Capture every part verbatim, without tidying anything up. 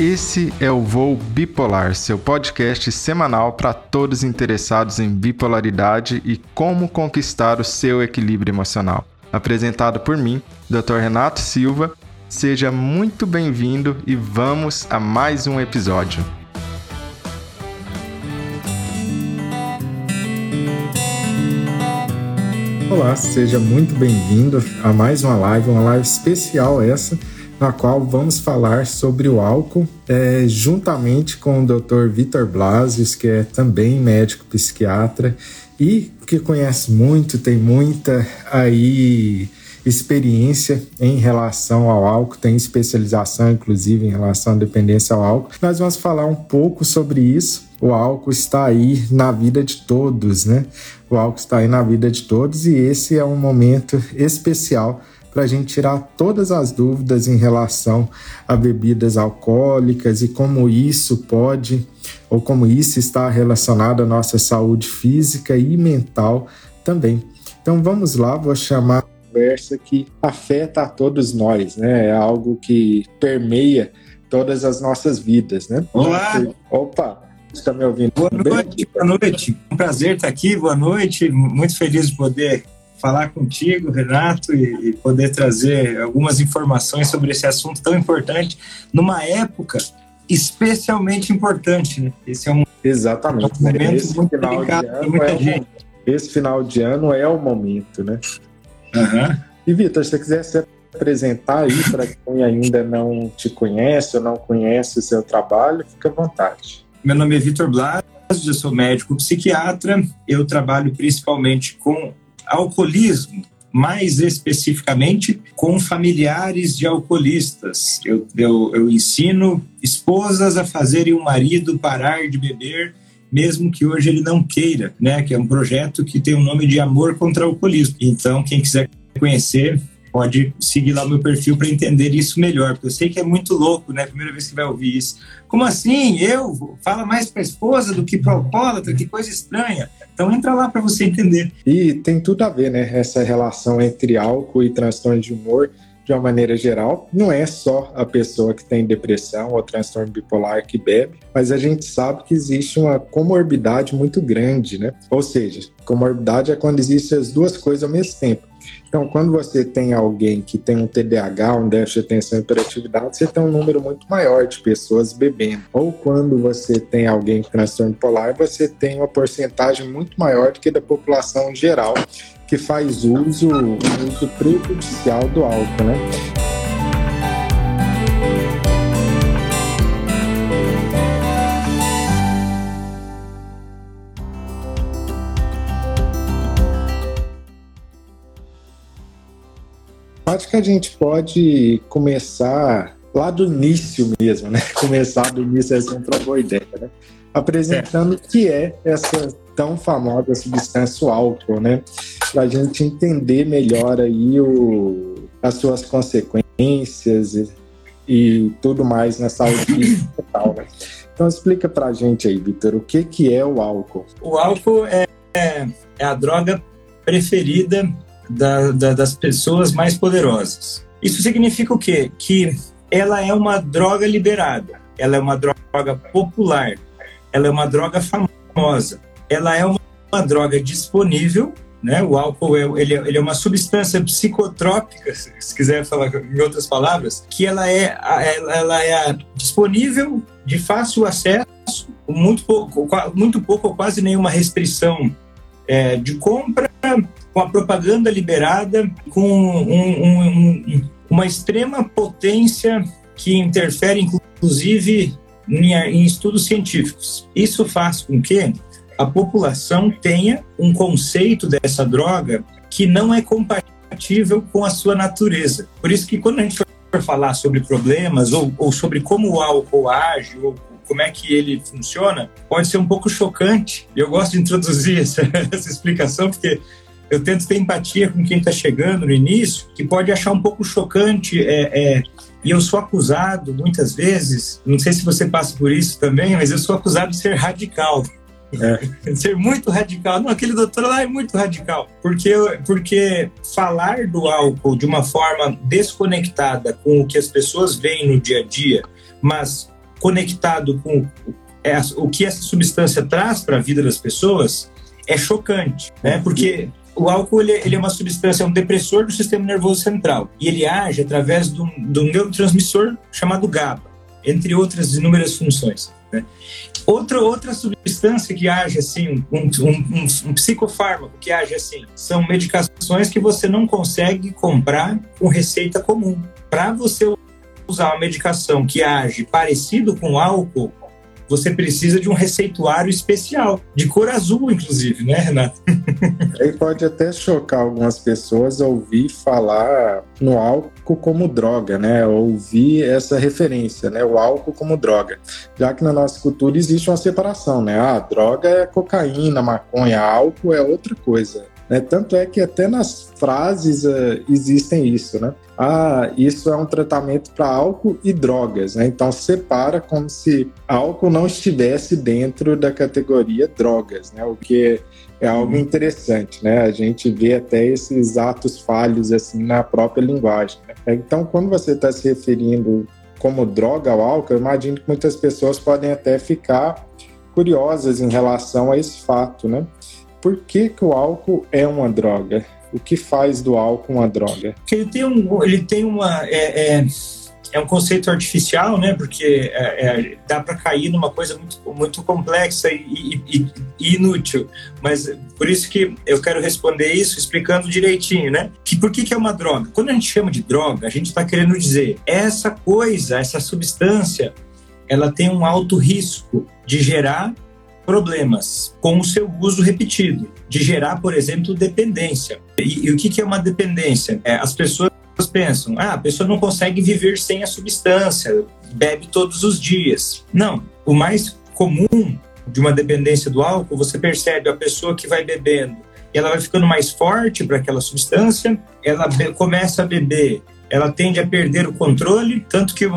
Esse é o Voo Bipolar, seu podcast semanal para todos interessados em bipolaridade e como conquistar o seu equilíbrio emocional. Apresentado por mim, doutor Renato Silva. Seja muito bem-vindo e vamos a mais um episódio. Olá, seja muito bem-vindo a mais uma live, uma live especial essa, na qual vamos falar sobre o álcool, é, juntamente com o doutor Vitor Blasius, que é também médico psiquiatra e que conhece muito, tem muita aí experiência em relação ao álcool, tem especialização inclusive em relação à dependência ao álcool. Nós vamos falar um pouco sobre isso. O álcool está aí na vida de todos, né? O álcool está aí na vida de todos e esse é um momento especial para a gente tirar todas as dúvidas em relação a bebidas alcoólicas e como isso pode, ou como isso está relacionado à nossa saúde física e mental também. Então vamos lá, vou chamar a conversa que afeta a todos nós, né? É algo que permeia todas as nossas vidas, né? Olá! Opa! Está me ouvindo? Boa noite, boa noite. Um prazer estar aqui, boa noite. Muito feliz de poder falar contigo, Renato, e, e poder trazer algumas informações sobre esse assunto tão importante, numa época especialmente importante, né? Esse é um, Exatamente, um momento esse muito final delicado de para ano muita é gente. O, esse final de ano é o momento, né? Uhum. E, Vitor, se você quiser se apresentar aí para quem ainda não te conhece ou não conhece o seu trabalho, fica à vontade. Meu nome é Vitor Blasius, eu sou médico psiquiatra, eu trabalho principalmente com alcoolismo, mais especificamente com familiares de alcoolistas. Eu, eu, eu ensino esposas a fazerem o marido parar de beber, mesmo que hoje ele não queira, né? Que é um projeto que tem o nome de Amor contra o Alcoolismo. Então, quem quiser conhecer, pode seguir lá o meu perfil para entender isso melhor, porque eu sei que é muito louco, né? Primeira vez que vai ouvir isso. Como assim? Eu? Fala mais para a esposa do que para o alcoólatra? Que coisa estranha. Então entra lá para você entender. E tem tudo a ver, né? Essa relação entre álcool e transtorno de humor, de uma maneira geral, não é só a pessoa que tem depressão ou transtorno bipolar que bebe, mas a gente sabe que existe uma comorbidade muito grande, né? Ou seja, comorbidade é quando existem as duas coisas ao mesmo tempo. Então, quando você tem alguém que tem um T D A H, um déficit de atenção e hiperatividade, você tem um número muito maior de pessoas bebendo. Ou quando você tem alguém com transtorno bipolar, você tem uma porcentagem muito maior do que da população geral que faz uso, uso prejudicial do álcool, né? Acho que a gente pode começar lá do início mesmo, né? Começar do início é sempre uma boa ideia, né? Apresentando o que é essa tão famosa substância, o álcool, né? Para a gente entender melhor aí o, as suas consequências e, e tudo mais na saúde física e tal, né? Então explica para a gente aí, Vitor, o que, que é o álcool? O álcool é, é, é a droga preferida Da, da, das pessoas mais poderosas. Isso significa o quê? Que ela é uma droga liberada, ela é uma droga popular, ela é uma droga famosa, ela é uma, uma droga disponível, né? O álcool é, ele, é, ele é uma substância psicotrópica, se quiser falar em outras palavras, que ela é, ela, ela é disponível, de fácil acesso, muito pouco, muito pouco ou quase nenhuma restrição é, de compra, com a propaganda liberada, com um, um, um, uma extrema potência que interfere, inclusive, em, em estudos científicos. Isso faz com que a população tenha um conceito dessa droga que não é compatível com a sua natureza. Por isso que quando a gente for falar sobre problemas ou, ou sobre como o álcool age, ou como é que ele funciona, pode ser um pouco chocante. Eu gosto de introduzir essa, essa explicação, porque eu tento ter empatia com quem está chegando no início, que pode achar um pouco chocante, é, é, e eu sou acusado muitas vezes, não sei se você passa por isso também, mas eu sou acusado de ser radical. É. Ser muito radical. Não, aquele doutor lá é muito radical. Porque, porque falar do álcool de uma forma desconectada com o que as pessoas veem no dia a dia, mas conectado com é, o que essa substância traz para a vida das pessoas, é chocante, né? Porque o álcool ele, ele é uma substância, é um depressor do sistema nervoso central, e ele age através de um, de um neurotransmissor chamado GABA, entre outras inúmeras funções, né? Outra, outra substância que age assim, um, um, um, um psicofármaco que age assim, são medicações que você não consegue comprar com receita comum. Para você usar uma medicação que age parecido com álcool, você precisa de um receituário especial, de cor azul, inclusive, né, Renato? Aí pode até chocar algumas pessoas ouvir falar no álcool como droga, né? Ouvir essa referência, né? O álcool como droga. Já que na nossa cultura existe uma separação, né? Ah, droga é cocaína, maconha, álcool é outra coisa. Né? Tanto é que até nas frases uh, existem isso, né? Ah, isso é um tratamento para álcool e drogas, né? Então separa como se álcool não estivesse dentro da categoria drogas, né? O que é algo interessante, né? A gente vê até esses atos falhos assim na própria linguagem, né? Então, quando você está se referindo como droga ao álcool, eu imagino que muitas pessoas podem até ficar curiosas em relação a esse fato, né? Por que que o álcool é uma droga? O que faz do álcool uma droga? Porque ele tem, um, ele tem uma... É, é, é um conceito artificial, né? Porque é, é, dá para cair numa coisa muito, muito complexa e, e, e inútil. Mas por isso que eu quero responder isso explicando direitinho, né? Que por que que é uma droga? Quando a gente chama de droga, a gente está querendo dizer essa coisa, essa substância, ela tem um alto risco de gerar problemas com o seu uso repetido, de gerar, por exemplo, dependência. E, e o que, que é uma dependência? É, as pessoas pensam, ah, a pessoa não consegue viver sem a substância, bebe todos os dias. Não, o mais comum de uma dependência do álcool, você percebe a pessoa que vai bebendo, e ela vai ficando mais forte para aquela substância, ela be- começa a beber, ela tende a perder o controle, tanto que é,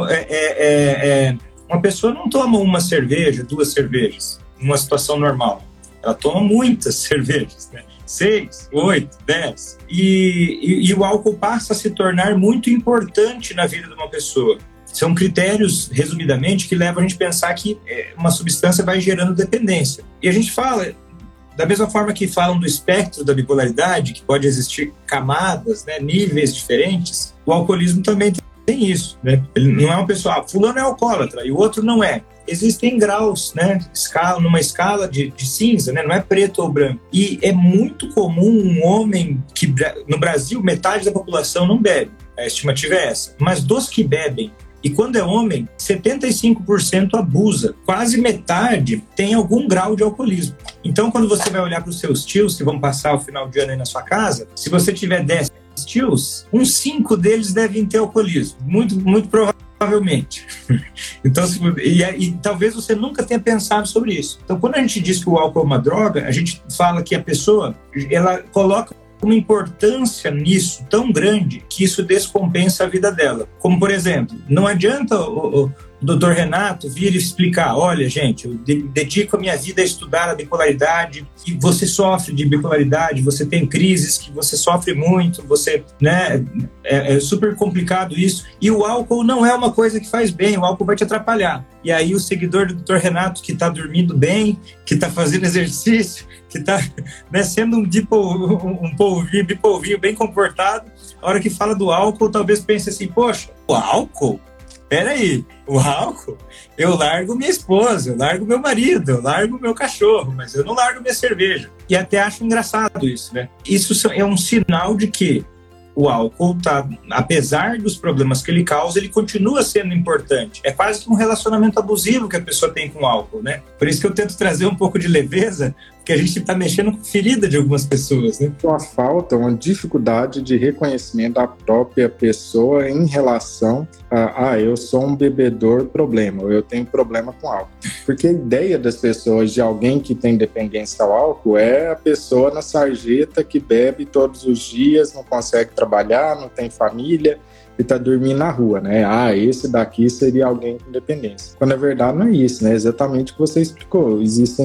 é, é, uma pessoa não toma uma cerveja, duas cervejas, numa situação normal. Ela toma muitas cervejas, né? Seis, oito, dez. E, e, e o álcool passa a se tornar muito importante na vida de uma pessoa. São critérios, resumidamente, que levam a gente a pensar que uma substância vai gerando dependência. E a gente fala, da mesma forma que falam do espectro da bipolaridade, que pode existir camadas, né, níveis diferentes, o alcoolismo também tem isso, né? Ele não é uma pessoa, ah, fulano é alcoólatra e o outro não é. Existem graus, né? Escala, numa escala de, de cinza, né? Não é preto ou branco. E é muito comum um homem que, no Brasil, metade da população não bebe. A estimativa é essa. Mas dos que bebem, e quando é homem, setenta e cinco por cento abusa. Quase metade tem algum grau de alcoolismo. Então, quando você vai olhar para os seus tios que vão passar o final de ano aí na sua casa, se você tiver dez tios, uns cinco deles devem ter alcoolismo. Muito, muito provavelmente. Provavelmente. Então, e, e talvez você nunca tenha pensado sobre isso. Então, quando a gente diz que o álcool é uma droga, a gente fala que a pessoa, ela coloca uma importância nisso tão grande que isso descompensa a vida dela. Como, por exemplo, não adianta o, o doutor Renato vir e explicar, olha, gente, eu dedico a minha vida a estudar a bipolaridade e você sofre de bipolaridade, você tem crises que você sofre muito, você, né, é, é super complicado isso, e o álcool não é uma coisa que faz bem, o álcool vai te atrapalhar. E aí o seguidor do doutor Renato que está dormindo bem, que está fazendo exercício, que está, né, sendo um, dipol, um polvinho, bipolvinho bem comportado, a hora que fala do álcool, talvez pense assim, poxa, o álcool? Peraí, o álcool, eu largo minha esposa, eu largo meu marido, eu largo meu cachorro, mas eu não largo minha cerveja. E até acho engraçado isso, né? Isso é um sinal de que o álcool, tá, apesar dos problemas que ele causa, ele continua sendo importante. É quase que um relacionamento abusivo que a pessoa tem com o álcool, né? Por isso que eu tento trazer um pouco de leveza, porque a gente está mexendo com ferida de algumas pessoas, né? Uma falta, uma dificuldade de reconhecimento da própria pessoa em relação a, ah, eu sou um bebedor problema, ou eu tenho problema com álcool. Porque a ideia das pessoas, de alguém que tem dependência ao álcool, é a pessoa na sarjeta que bebe todos os dias, não consegue trabalhar, não tem família e tá dormindo na rua, né? Ah, esse daqui seria alguém com dependência. Quando na verdade não é isso, né? Exatamente o que você explicou. Existem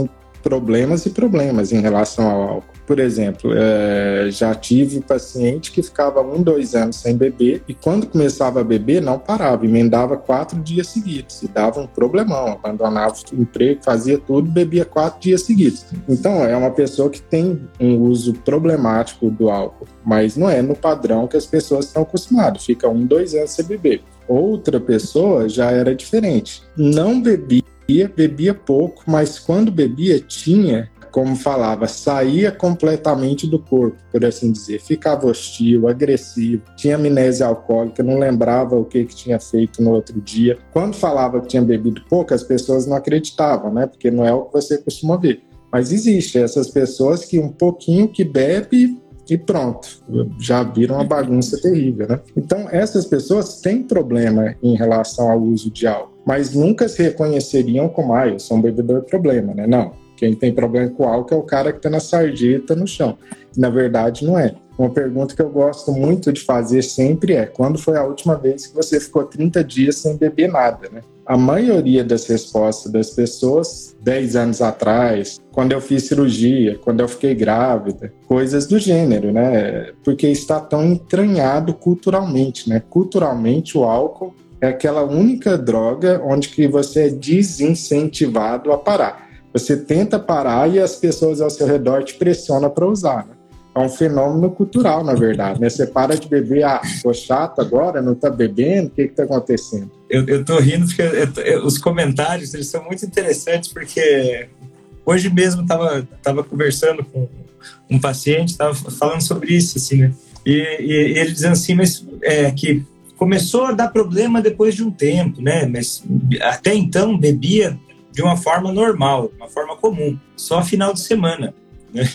problemas e problemas em relação ao álcool. Por exemplo, é, já tive paciente que ficava um, dois anos sem beber e quando começava a beber não parava, emendava quatro dias seguidos e dava um problemão, abandonava o emprego, fazia tudo, bebia quatro dias seguidos. Então é uma pessoa que tem um uso problemático do álcool, mas não é no padrão que as pessoas estão acostumadas, fica um, dois anos sem beber. Outra pessoa já era diferente, não bebia, bebia pouco, mas quando bebia tinha, como falava, saía completamente do corpo, por assim dizer. Ficava hostil, agressivo, tinha amnésia alcoólica, não lembrava o que, que tinha feito no outro dia. Quando falava que tinha bebido pouco, as pessoas não acreditavam, né? Porque não é o que você costuma ver. Mas existe essas pessoas que um pouquinho que bebe e pronto, já viram uma bagunça terrível, né? Então, essas pessoas têm problema em relação ao uso de álcool, mas nunca se reconheceriam como, ah, eu sou um bebedor problema, né? Não. Quem tem problema com álcool é o cara que está na sarjeta no chão. Na verdade, não é. Uma pergunta que eu gosto muito de fazer sempre é: quando foi a última vez que você ficou trinta dias sem beber nada, né? A maioria das respostas das pessoas, dez anos atrás, quando eu fiz cirurgia, quando eu fiquei grávida, coisas do gênero, né? Porque está tão entranhado culturalmente, né? Culturalmente, o álcool é aquela única droga onde que você é desincentivado a parar. Você tenta parar e as pessoas ao seu redor te pressionam para usar, né? É um fenômeno cultural, na verdade, né? Você para de beber, ah, ficou chato agora, não tá bebendo, o que que tá acontecendo? Eu, eu tô rindo porque eu tô, eu, os comentários, eles são muito interessantes, porque hoje mesmo tava, tava conversando com um paciente, tava falando sobre isso, assim, né? E, e ele dizendo assim, mas é, que começou a dar problema depois de um tempo, né? Mas até então bebia de uma forma normal, uma forma comum, só final de semana, né?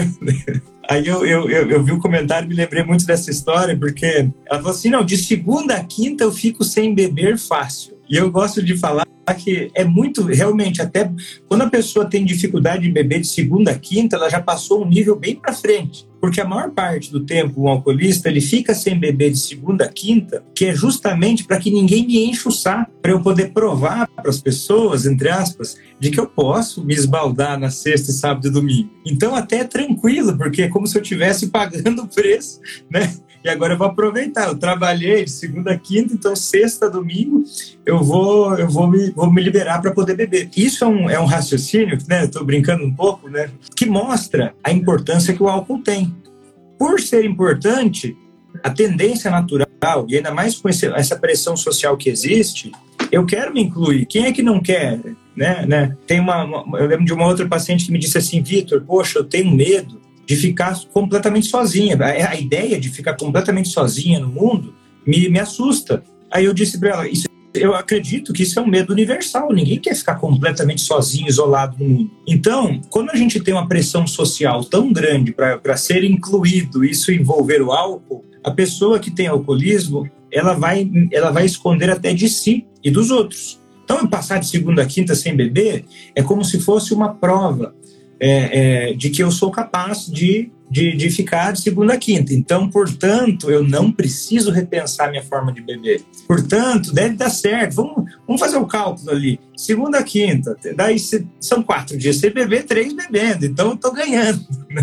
Aí eu, eu, eu, eu vi o comentário e me lembrei muito dessa história, porque ela falou assim, não, de segunda a quinta eu fico sem beber fácil. E eu gosto de falar que é muito, realmente, até quando a pessoa tem dificuldade de beber de segunda a quinta, ela já passou um nível bem para frente. Porque a maior parte do tempo, o alcoolista, ele fica sem beber de segunda a quinta, que é justamente para que ninguém me enche o saco, para eu poder provar para as pessoas, entre aspas, de que eu posso me esbaldar na sexta, sábado e domingo. Então até é tranquilo, porque é como se eu estivesse pagando o preço, né? E agora eu vou aproveitar, eu trabalhei de segunda a quinta, então sexta, domingo, eu vou, eu vou, me, vou me liberar para poder beber. Isso é um, é um raciocínio, né? Estou brincando um pouco, né? Que mostra a importância que o álcool tem. Por ser importante, a tendência natural, e ainda mais com esse, essa pressão social que existe, eu quero me incluir. Quem é que não quer? Né? Né? Tem uma, uma, eu lembro de uma outra paciente que me disse assim, Vitor, poxa, eu tenho medo de ficar completamente sozinha. A, a ideia de ficar completamente sozinha no mundo me, me assusta. Aí eu disse para ela, isso, eu acredito que isso é um medo universal. Ninguém quer ficar completamente sozinho, isolado no mundo. Então, quando a gente tem uma pressão social tão grande para ser incluído, isso envolver o álcool, a pessoa que tem alcoolismo, ela vai, ela vai esconder até de si e dos outros. Então, passar de segunda a quinta sem beber é como se fosse uma prova é, é, de que eu sou capaz de, de, de ficar de segunda a quinta. Então, portanto, eu não preciso repensar minha forma de beber. Portanto, deve dar certo. Vamos, vamos fazer o cálculo ali. Segunda a quinta, daí são quatro dias sem beber, três bebendo. Então, eu estou ganhando.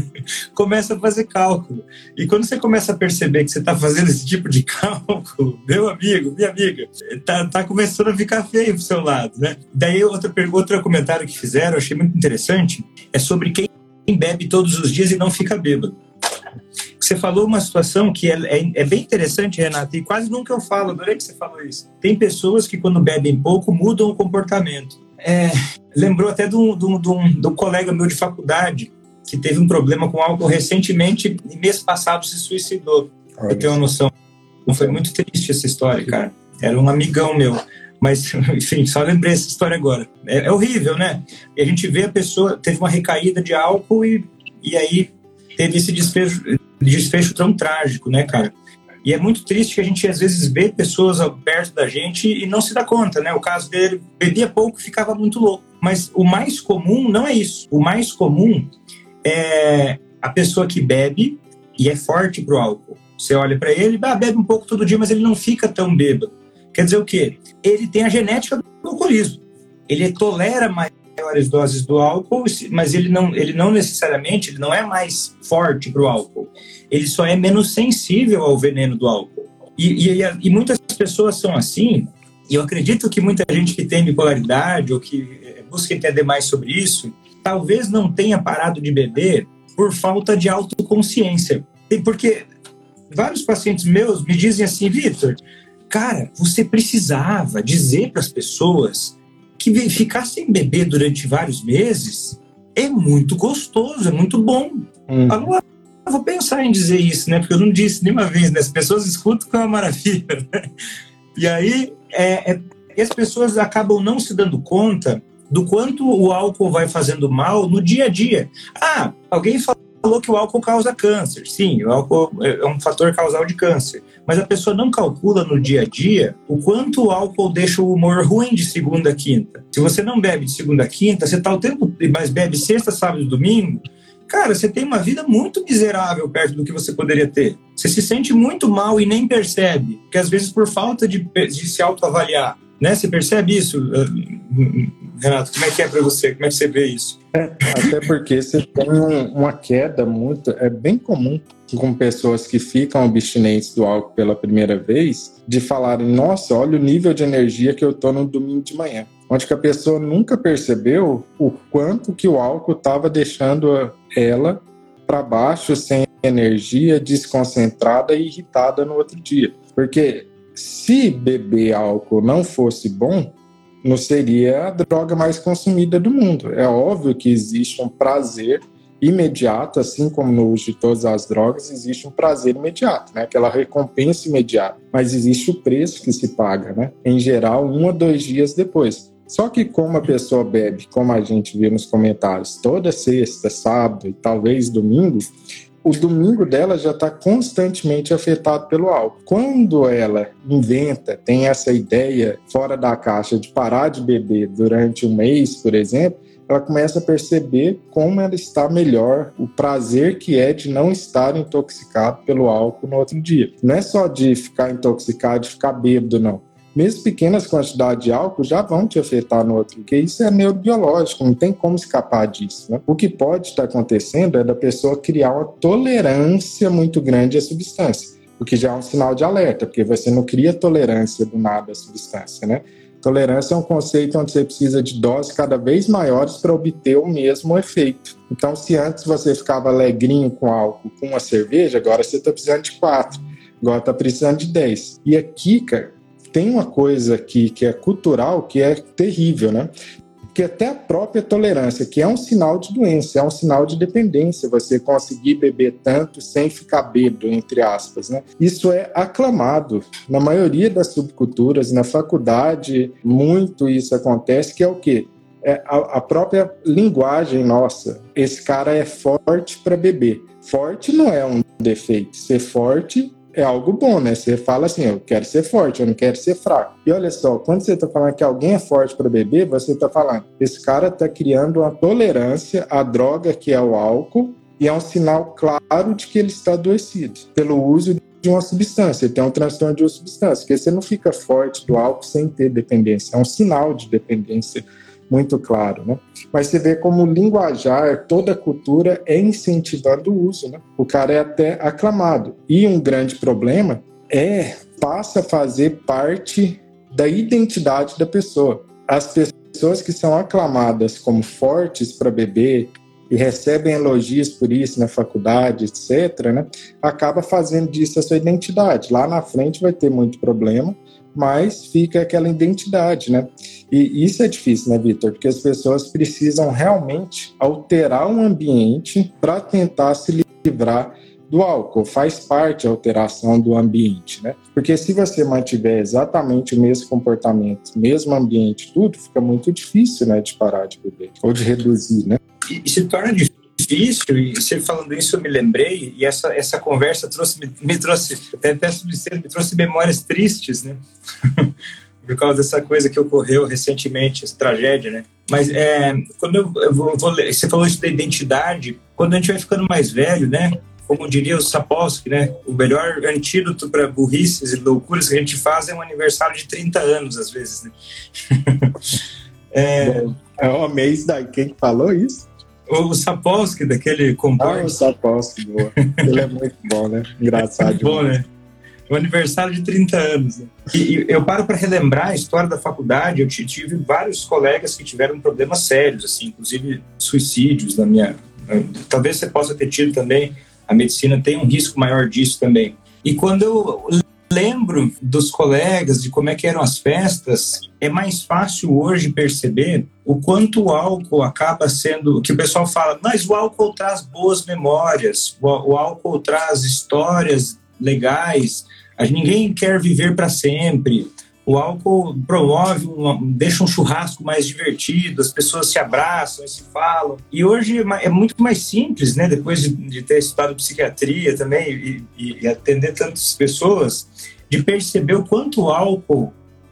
Começa a fazer cálculo. E quando você começa a perceber que você está fazendo esse tipo de cálculo, meu amigo, minha amiga, tá, tá começando a ficar feio pro seu lado, né? Daí, outra pergunta, outro comentário que fizeram, eu achei muito interessante, é sobre quem bebe todos os dias e não fica bêbado. Você falou uma situação que é, é, é bem interessante, Renato, e quase nunca eu falo, adorei que você falou isso. Tem pessoas que quando bebem pouco mudam o comportamento. É, lembrou até de um, de, um, de, um, de um colega meu de faculdade que teve um problema com álcool recentemente e mês passado se suicidou. Olha, eu tenho uma noção. Foi muito triste essa história, cara. Era um amigão meu. Mas, enfim, só lembrei essa história agora. É, é horrível, né? E a gente vê a pessoa, teve uma recaída de álcool e, e aí teve esse desfecho, desfecho tão trágico, né, cara? E é muito triste que a gente, às vezes, vê pessoas perto da gente e não se dá conta, né? O caso dele, bebia pouco e ficava muito louco. Mas o mais comum não é isso. O mais comum é a pessoa que bebe e é forte pro álcool. Você olha para ele, ah, bebe um pouco todo dia, mas ele não fica tão bêbado. Quer dizer o quê? Ele tem a genética do alcoolismo. Ele tolera mais maiores doses do álcool, mas ele não, ele não necessariamente, ele não é mais forte para o álcool. Ele só é menos sensível ao veneno do álcool. E, e, e muitas pessoas são assim, e eu acredito que muita gente que tem bipolaridade ou que busca entender mais sobre isso, talvez não tenha parado de beber por falta de autoconsciência. Porque vários pacientes meus me dizem assim, Vitor, cara, você precisava dizer para as pessoas que ficar sem beber durante vários meses é muito gostoso, é muito bom. Hum. Agora, eu vou pensar em dizer isso, né? Porque eu não disse nenhuma vez, né? As pessoas escutam com uma maravilha, né? E aí, é, é, as pessoas acabam não se dando conta do quanto o álcool vai fazendo mal no dia a dia. Ah, alguém falou que o álcool causa câncer. Sim, o álcool é um fator causal de câncer. Mas a pessoa não calcula no dia a dia o quanto o álcool deixa o humor ruim de segunda a quinta. Se você não bebe de segunda a quinta, você está o tempo, mas bebe sexta, sábado e domingo, cara, você tem uma vida muito miserável perto do que você poderia ter. Você se sente muito mal e nem percebe, porque às vezes por falta de, de se autoavaliar, né? Você percebe isso, Renato? Como é que é para você? Como é que você vê isso? É, até porque você tem uma queda muito... É bem comum com pessoas que ficam abstinentes do álcool pela primeira vez, de falarem, nossa, olha o nível de energia que eu tô no domingo de manhã. Onde que a pessoa nunca percebeu o quanto que o álcool estava deixando ela para baixo, sem energia, desconcentrada e irritada no outro dia. Porque se beber álcool não fosse bom, não seria a droga mais consumida do mundo. É óbvio que existe um prazer imediato, assim como no uso de todas as drogas, existe um prazer imediato, né? Aquela recompensa imediata. Mas existe o preço que se paga, né? Em geral, um ou dois dias depois. Só que como a pessoa bebe, como a gente viu nos comentários, toda sexta, sábado e talvez domingo, o domingo dela já está constantemente afetado pelo álcool. Quando ela inventa, tem essa ideia fora da caixa de parar de beber durante um mês, por exemplo, ela começa a perceber como ela está melhor, o prazer que é de não estar intoxicado pelo álcool no outro dia. Não é só de ficar intoxicado, de ficar bêbado, não. Mesmo pequenas quantidades de álcool já vão te afetar no outro, porque isso é neurobiológico, não tem como escapar disso, né? O que pode estar acontecendo é da pessoa criar uma tolerância muito grande à substância, o que já é um sinal de alerta, porque você não cria tolerância do nada à substância, né? Tolerância é um conceito onde você precisa de doses cada vez maiores para obter o mesmo efeito. Então, se antes você ficava alegrinho com álcool, com uma cerveja, agora você está precisando de quatro, agora está precisando de dez. E aqui, cara, tem uma coisa aqui que é cultural, que é terrível, né? Que até a própria tolerância, que é um sinal de doença, é um sinal de dependência, você conseguir beber tanto sem ficar bêbado, entre aspas, né? Isso é aclamado na maioria das subculturas, na faculdade, muito isso acontece, que é o quê? É a, a própria linguagem nossa. Esse cara é forte para beber. Forte não é um defeito, ser forte é algo bom, né? Você fala assim, eu quero ser forte, eu não quero ser fraco. E olha só, quando você está falando que alguém é forte para beber, você está falando, esse cara está criando uma tolerância à droga que é o álcool, e é um sinal claro de que ele está adoecido pelo uso de uma substância. Ele tem um transtorno de uma substância, porque você não fica forte do álcool sem ter dependência. É um sinal de dependência muito claro, né? Mas você vê como o linguajar, toda a cultura é incentivando o uso, né? O cara é até aclamado. E um grande problema é, passa a fazer parte da identidade da pessoa. As pessoas que são aclamadas como fortes para beber e recebem elogios por isso na faculdade, etcétera, né? Acaba fazendo disso a sua identidade. Lá na frente vai ter muito problema, mas fica aquela identidade, né? E isso é difícil, né, Vitor? Porque as pessoas precisam realmente alterar um ambiente para tentar se livrar do álcool. Faz parte a alteração do ambiente, né? Porque se você mantiver exatamente o mesmo comportamento, mesmo ambiente, tudo, fica muito difícil, né, de parar de beber ou de reduzir, né? E, e se torna difícil, e você falando isso eu me lembrei, e essa, essa conversa trouxe, me, me trouxe, até peço licença, me trouxe memórias tristes, né? Por causa dessa coisa que ocorreu recentemente, essa tragédia, né? Mas é, quando eu, eu vou, vou ler, você falou isso da identidade, quando a gente vai ficando mais velho, né? Como diria o Sapolsky, né? O melhor antídoto para burrices e loucuras que a gente faz é um aniversário de trinta anos, às vezes, né? É, eu amei isso daí. Quem falou isso? O Sapolsky, daquele composto. Ah, o Sapolsky, boa. Ele é muito bom, né? Engraçado. Muito bom, né? O aniversário de trinta anos. Né? E, e eu paro para relembrar a história da faculdade. Eu tive vários colegas que tiveram problemas sérios, assim, inclusive suicídios na minha... Talvez você possa ter tido também. A medicina tem um risco maior disso também. E quando eu lembro dos colegas, de como é que eram as festas, é mais fácil hoje perceber o quanto o álcool acaba sendo... Que o pessoal fala, mas o álcool traz boas memórias, o, o álcool traz histórias legais, ninguém quer viver para sempre. O álcool promove, uma, deixa um churrasco mais divertido, as pessoas se abraçam e se falam. E hoje é muito mais simples, né? Depois de, de ter estudado psiquiatria também e, e, e atender tantas pessoas, de perceber o quanto o álcool,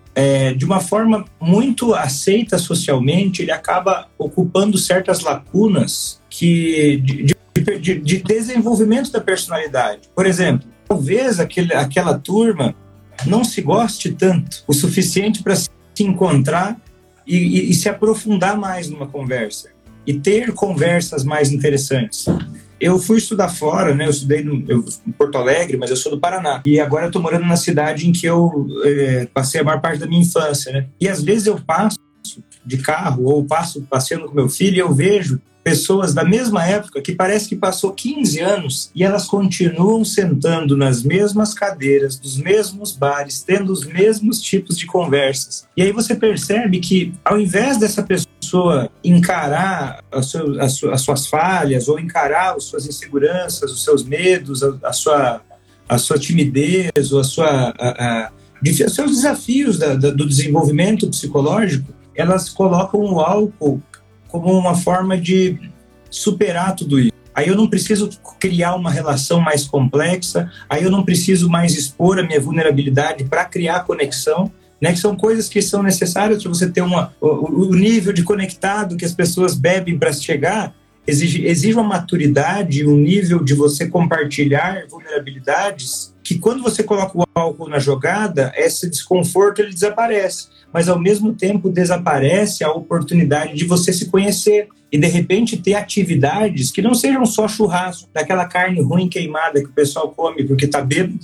é, de uma forma muito aceita socialmente, ele acaba ocupando certas lacunas que, de, de, de, de desenvolvimento da personalidade. Por exemplo, talvez aquele, aquela turma não se goste tanto, o suficiente para se encontrar e, e, e se aprofundar mais numa conversa e ter conversas mais interessantes. Eu fui estudar fora, né? Eu estudei no, eu, em Porto Alegre, mas eu sou do Paraná. E agora eu tô morando na cidade em que eu é, passei a maior parte da minha infância, né? E às vezes eu passo de carro ou passo passeando com meu filho e eu vejo pessoas da mesma época que parece que passou quinze anos e elas continuam sentando nas mesmas cadeiras, nos mesmos bares, tendo os mesmos tipos de conversas. E aí você percebe que, ao invés dessa pessoa encarar as suas, as suas falhas ou encarar as suas inseguranças, os seus medos, a, a, sua, a sua timidez ou a sua, a, a, os seus desafios da, da, do desenvolvimento psicológico, elas colocam o álcool como uma forma de superar tudo isso. Aí eu não preciso criar uma relação mais complexa, aí eu não preciso mais expor a minha vulnerabilidade para criar conexão, né? Que são coisas que são necessárias para você ter uma, o, o nível de conectado que as pessoas bebem para chegar, exige, exige uma maturidade, um nível de você compartilhar vulnerabilidades, que quando você coloca o álcool na jogada, esse desconforto ele desaparece. Mas ao mesmo tempo desaparece a oportunidade de você se conhecer e de repente ter atividades que não sejam só churrasco, daquela carne ruim queimada que o pessoal come porque tá bêbado,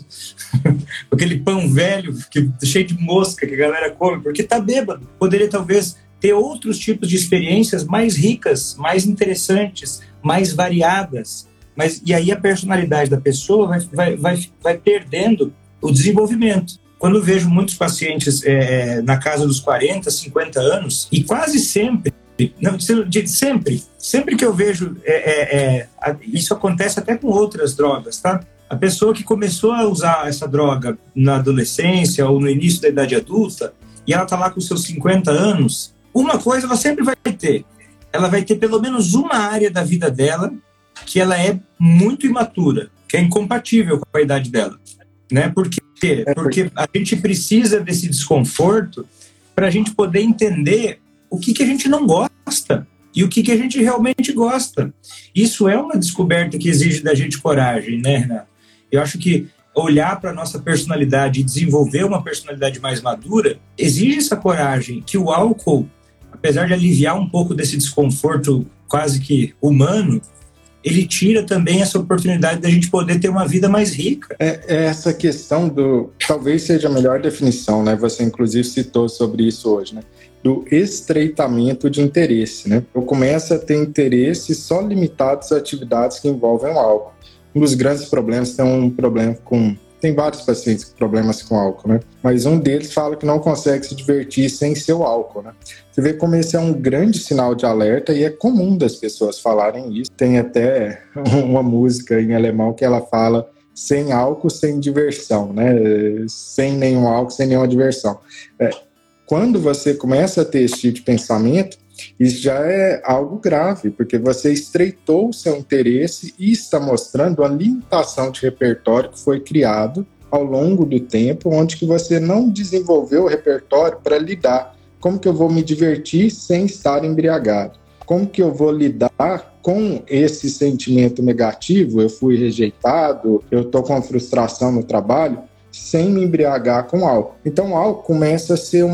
aquele pão velho que, cheio de mosca que a galera come porque tá bêbado. Poderia talvez ter outros tipos de experiências mais ricas, mais interessantes, mais variadas. Mas, e aí a personalidade da pessoa vai, vai, vai, vai perdendo o desenvolvimento. Quando eu vejo muitos pacientes é, na casa dos quarenta, cinquenta anos, e quase sempre, não, sempre, sempre que eu vejo, é, é, é, isso acontece até com outras drogas, tá? A pessoa que começou a usar essa droga na adolescência ou no início da idade adulta, e ela está lá com seus cinquenta anos, uma coisa ela sempre vai ter. Ela vai ter pelo menos uma área da vida dela que ela é muito imatura, que é incompatível com a idade dela, né? Porque Porque a gente precisa desse desconforto para a gente poder entender o que, que a gente não gosta e o que, que a gente realmente gosta. Isso é uma descoberta que exige da gente coragem, né, Renato? Eu acho que olhar para a nossa personalidade e desenvolver uma personalidade mais madura exige essa coragem que o álcool, apesar de aliviar um pouco desse desconforto quase que humano, ele tira também essa oportunidade da gente poder ter uma vida mais rica. É, é essa questão do... Talvez seja a melhor definição, né? Você inclusive citou sobre isso hoje, né? Do estreitamento de interesse, né? Eu começo a ter interesses só limitados a atividades que envolvem o álcool. Um dos grandes problemas, tem um problema com... Tem vários pacientes com problemas com álcool, né? Mas um deles fala que não consegue se divertir sem seu álcool, né? Você vê como esse é um grande sinal de alerta e é comum das pessoas falarem isso. Tem até uma música em alemão que ela fala sem álcool, sem diversão, né? Sem nenhum álcool, sem nenhuma diversão. É, quando você começa a ter esse tipo de pensamento, isso já é algo grave, porque você estreitou o seu interesse e está mostrando a limitação de repertório que foi criado ao longo do tempo, onde que você não desenvolveu o repertório para lidar. Como que eu vou me divertir sem estar embriagado? Como que eu vou lidar com esse sentimento negativo? Eu fui rejeitado, eu estou com frustração no trabalho, sem me embriagar com álcool. Então o álcool começa a ser uma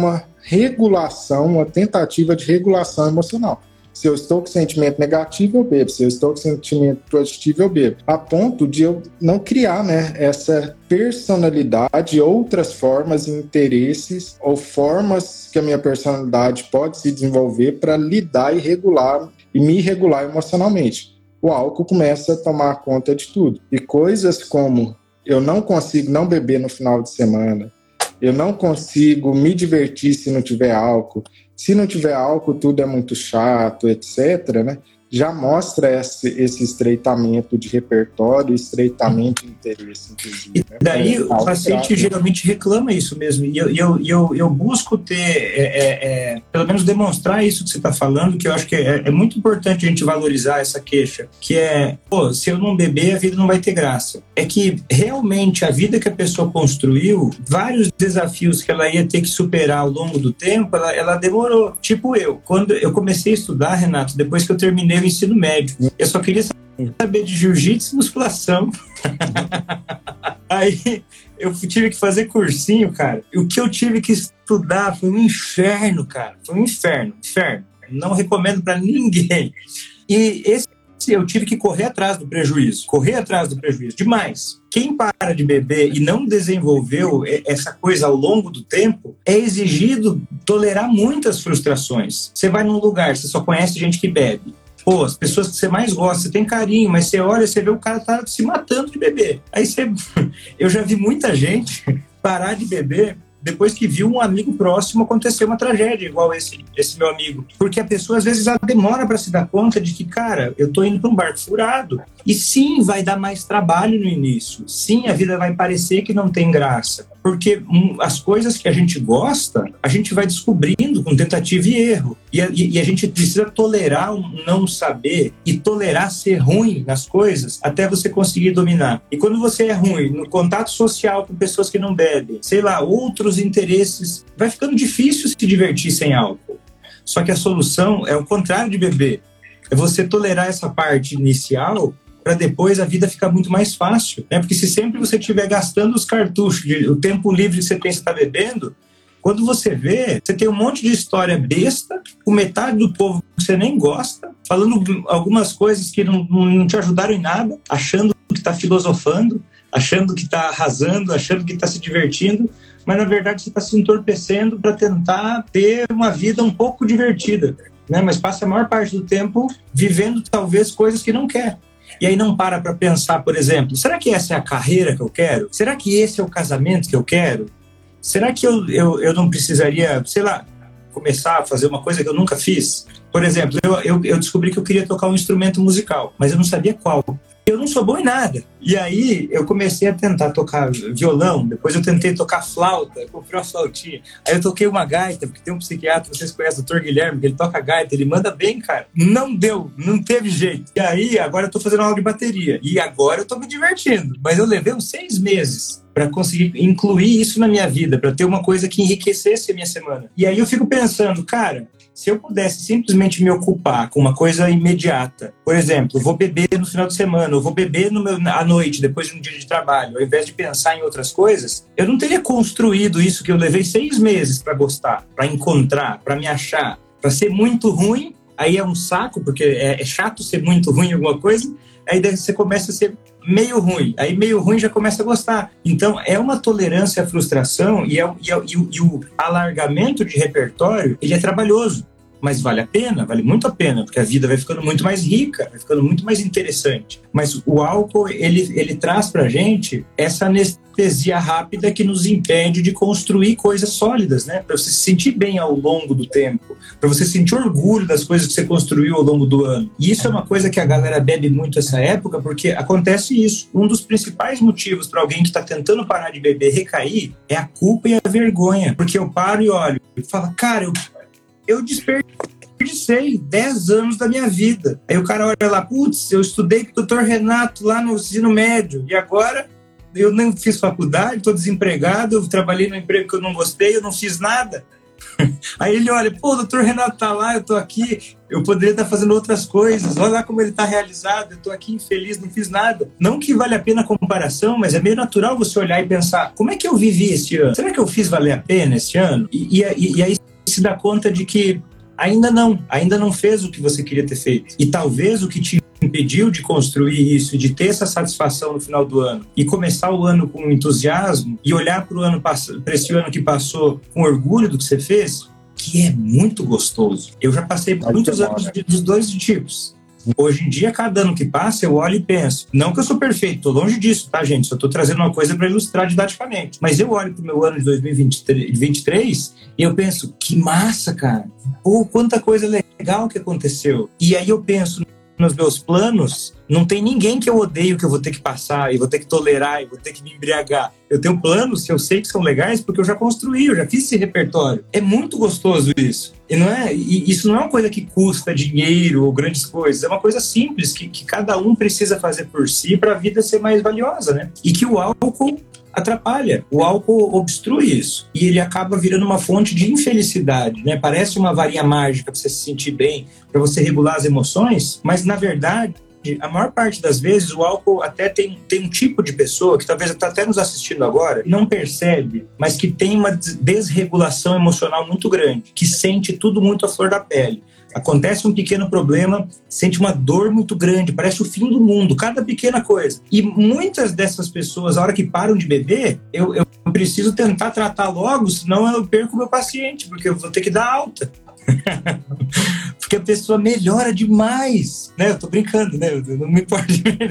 regulação, uma tentativa de regulação emocional. Se eu estou com sentimento negativo, eu bebo. Se eu estou com sentimento positivo, eu bebo. A ponto de eu não criar, né, essa personalidade, outras formas e interesses ou formas que a minha personalidade pode se desenvolver para lidar e regular e me regular emocionalmente. O álcool começa a tomar conta de tudo. E coisas como eu não consigo não beber no final de semana, eu não consigo me divertir se não tiver álcool, se não tiver álcool tudo é muito chato, etcétera, né? Já mostra esse, esse estreitamento de repertório, estreitamento de interesse, inclusive. E daí né? o paciente grave. Geralmente reclama isso mesmo, e eu, eu, eu, eu busco ter, é, é, pelo menos demonstrar isso que você está falando, que eu acho que é, é muito importante a gente valorizar essa queixa, que é, pô, se eu não beber, a vida não vai ter graça. É que realmente a vida que a pessoa construiu, vários desafios que ela ia ter que superar ao longo do tempo, ela, ela demorou. Tipo eu, quando eu comecei a estudar, Renato, depois que eu terminei o ensino médio, eu só queria saber de jiu-jitsu e musculação. Aí eu tive que fazer cursinho, cara. E o que eu tive que estudar foi um inferno, cara. Foi um inferno, inferno. Não recomendo pra ninguém. E esse eu tive que correr atrás do prejuízo. Correr atrás do prejuízo. Demais. Quem para de beber e não desenvolveu essa coisa ao longo do tempo, é exigido tolerar muitas frustrações. Você vai num lugar, você só conhece gente que bebe. Pô, as pessoas que você mais gosta, você tem carinho, mas você olha, você vê o cara tá se matando de beber. Aí você... Eu já vi muita gente parar de beber depois que viu um amigo próximo acontecer uma tragédia, igual esse, esse meu amigo. Porque a pessoa, às vezes, ela demora para se dar conta de que, cara, eu tô indo para um barco furado. E sim, vai dar mais trabalho no início. Sim, a vida vai parecer que não tem graça. Porque hum, as coisas que a gente gosta, a gente vai descobrindo com tentativa e erro. E a, e a gente precisa tolerar o não saber e tolerar ser ruim nas coisas até você conseguir dominar. E quando você é ruim no contato social com pessoas que não bebem, sei lá, outros interesses, vai ficando difícil se divertir sem álcool. Só que a solução é o contrário de beber. É você tolerar essa parte inicial para depois a vida ficar muito mais fácil, né? Porque se sempre você estiver gastando os cartuchos, de, o tempo livre que você tem, você está bebendo, quando você vê, você tem um monte de história besta, com metade do povo que você nem gosta, falando algumas coisas que não, não te ajudaram em nada, achando que está filosofando, achando que está arrasando, achando que está se divertindo, mas na verdade você está se entorpecendo para tentar ter uma vida um pouco divertida, né? Mas passa a maior parte do tempo vivendo talvez coisas que não quer. E aí não para para pensar, por exemplo, será que essa é a carreira que eu quero? Será que esse é o casamento que eu quero? Será que eu, eu, eu não precisaria, sei lá, começar a fazer uma coisa que eu nunca fiz? Por exemplo, eu, eu, eu descobri que eu queria tocar um instrumento musical, mas eu não sabia qual. Eu não sou bom em nada. E aí eu comecei a tentar tocar violão, depois eu tentei tocar flauta, eu comprei uma flautinha. Aí eu toquei uma gaita, porque tem um psiquiatra, vocês conhecem o doutor Guilherme, que ele toca gaita, ele manda bem, cara. Não deu, não teve jeito. E aí agora eu tô fazendo aula de bateria. E agora eu tô me divertindo. Mas eu levei uns seis meses para conseguir incluir isso na minha vida, para ter uma coisa que enriquecesse a minha semana. E aí eu fico pensando, cara, se eu pudesse simplesmente me ocupar com uma coisa imediata, por exemplo, eu vou beber no final de semana, eu vou beber no meu, à noite, depois de um dia de trabalho, ao invés de pensar em outras coisas, eu não teria construído isso que eu levei seis meses para gostar, para encontrar, para me achar, para ser muito ruim, aí é um saco, porque é, é chato ser muito ruim em alguma coisa, aí daí você começa a ser meio ruim, aí meio ruim já começa a gostar. Então é uma tolerância à frustração e, é, e, é, e, o, e o alargamento de repertório, ele é trabalhoso, mas vale a pena, vale muito a pena, porque a vida vai ficando muito mais rica, vai ficando muito mais interessante. Mas o álcool, ele, ele traz pra gente essa anestesia rápida que nos impede de construir coisas sólidas, né? Para você se sentir bem ao longo do tempo, para você sentir orgulho das coisas que você construiu ao longo do ano. E isso é uma coisa que a galera bebe muito essa época, porque acontece isso. Um dos principais motivos para alguém que está tentando parar de beber recair é a culpa e a vergonha. Porque eu paro e olho e falo, cara, eu eu desperdicei dez anos da minha vida. Aí o cara olha lá, putz, eu estudei com o doutor Renato lá no ensino médio, e agora eu não fiz faculdade, estou desempregado, eu trabalhei num emprego que eu não gostei, eu não fiz nada. Aí ele olha, pô, o doutor Renato tá lá, eu tô aqui, eu poderia estar fazendo outras coisas, olha lá como ele tá realizado, eu tô aqui infeliz, não fiz nada. Não que vale a pena a comparação, mas é meio natural você olhar e pensar, como é que eu vivi este ano? Será que eu fiz valer a pena este ano? E, e, e aí se dá conta de que ainda não, ainda não fez o que você queria ter feito. E talvez o que te impediu de construir isso, de ter essa satisfação no final do ano e começar o ano com entusiasmo e olhar para o ano para esse ano que passou com orgulho do que você fez, que é muito gostoso. Eu já passei por muitos anos de, dos dois tipos. Hoje em dia, cada ano que passa, eu olho e penso, não que eu sou perfeito, tô longe disso, tá, gente? Só tô trazendo uma coisa para ilustrar didaticamente. Mas eu olho pro meu ano de dois mil e vinte e três e eu penso, que massa, cara. Pô, quanta coisa legal que aconteceu. E aí eu penso, nos meus planos, não tem ninguém que eu odeio que eu vou ter que passar e vou ter que tolerar e vou ter que me embriagar. Eu tenho planos que eu sei que são legais porque eu já construí, eu já fiz esse repertório. É muito gostoso isso. E, não é, e isso não é uma coisa que custa dinheiro ou grandes coisas. É uma coisa simples que, que cada um precisa fazer por si para a vida ser mais valiosa, né? E que o álcool atrapalha. O álcool obstrui isso. E ele acaba virando uma fonte de infelicidade, né? Parece uma varinha mágica para você se sentir bem, para você regular as emoções, mas, na verdade, a maior parte das vezes o álcool até tem, tem um tipo de pessoa que talvez está até nos assistindo agora e não percebe, mas que tem uma desregulação emocional muito grande, que sente tudo muito à flor da pele. Acontece um pequeno problema, sente uma dor muito grande, parece o fim do mundo, cada pequena coisa. E muitas dessas pessoas, a hora que param de beber, eu, eu preciso tentar tratar logo, senão eu perco o meu paciente, porque eu vou ter que dar alta. Porque a pessoa melhora demais, né? Eu tô brincando, né? Eu não me importa,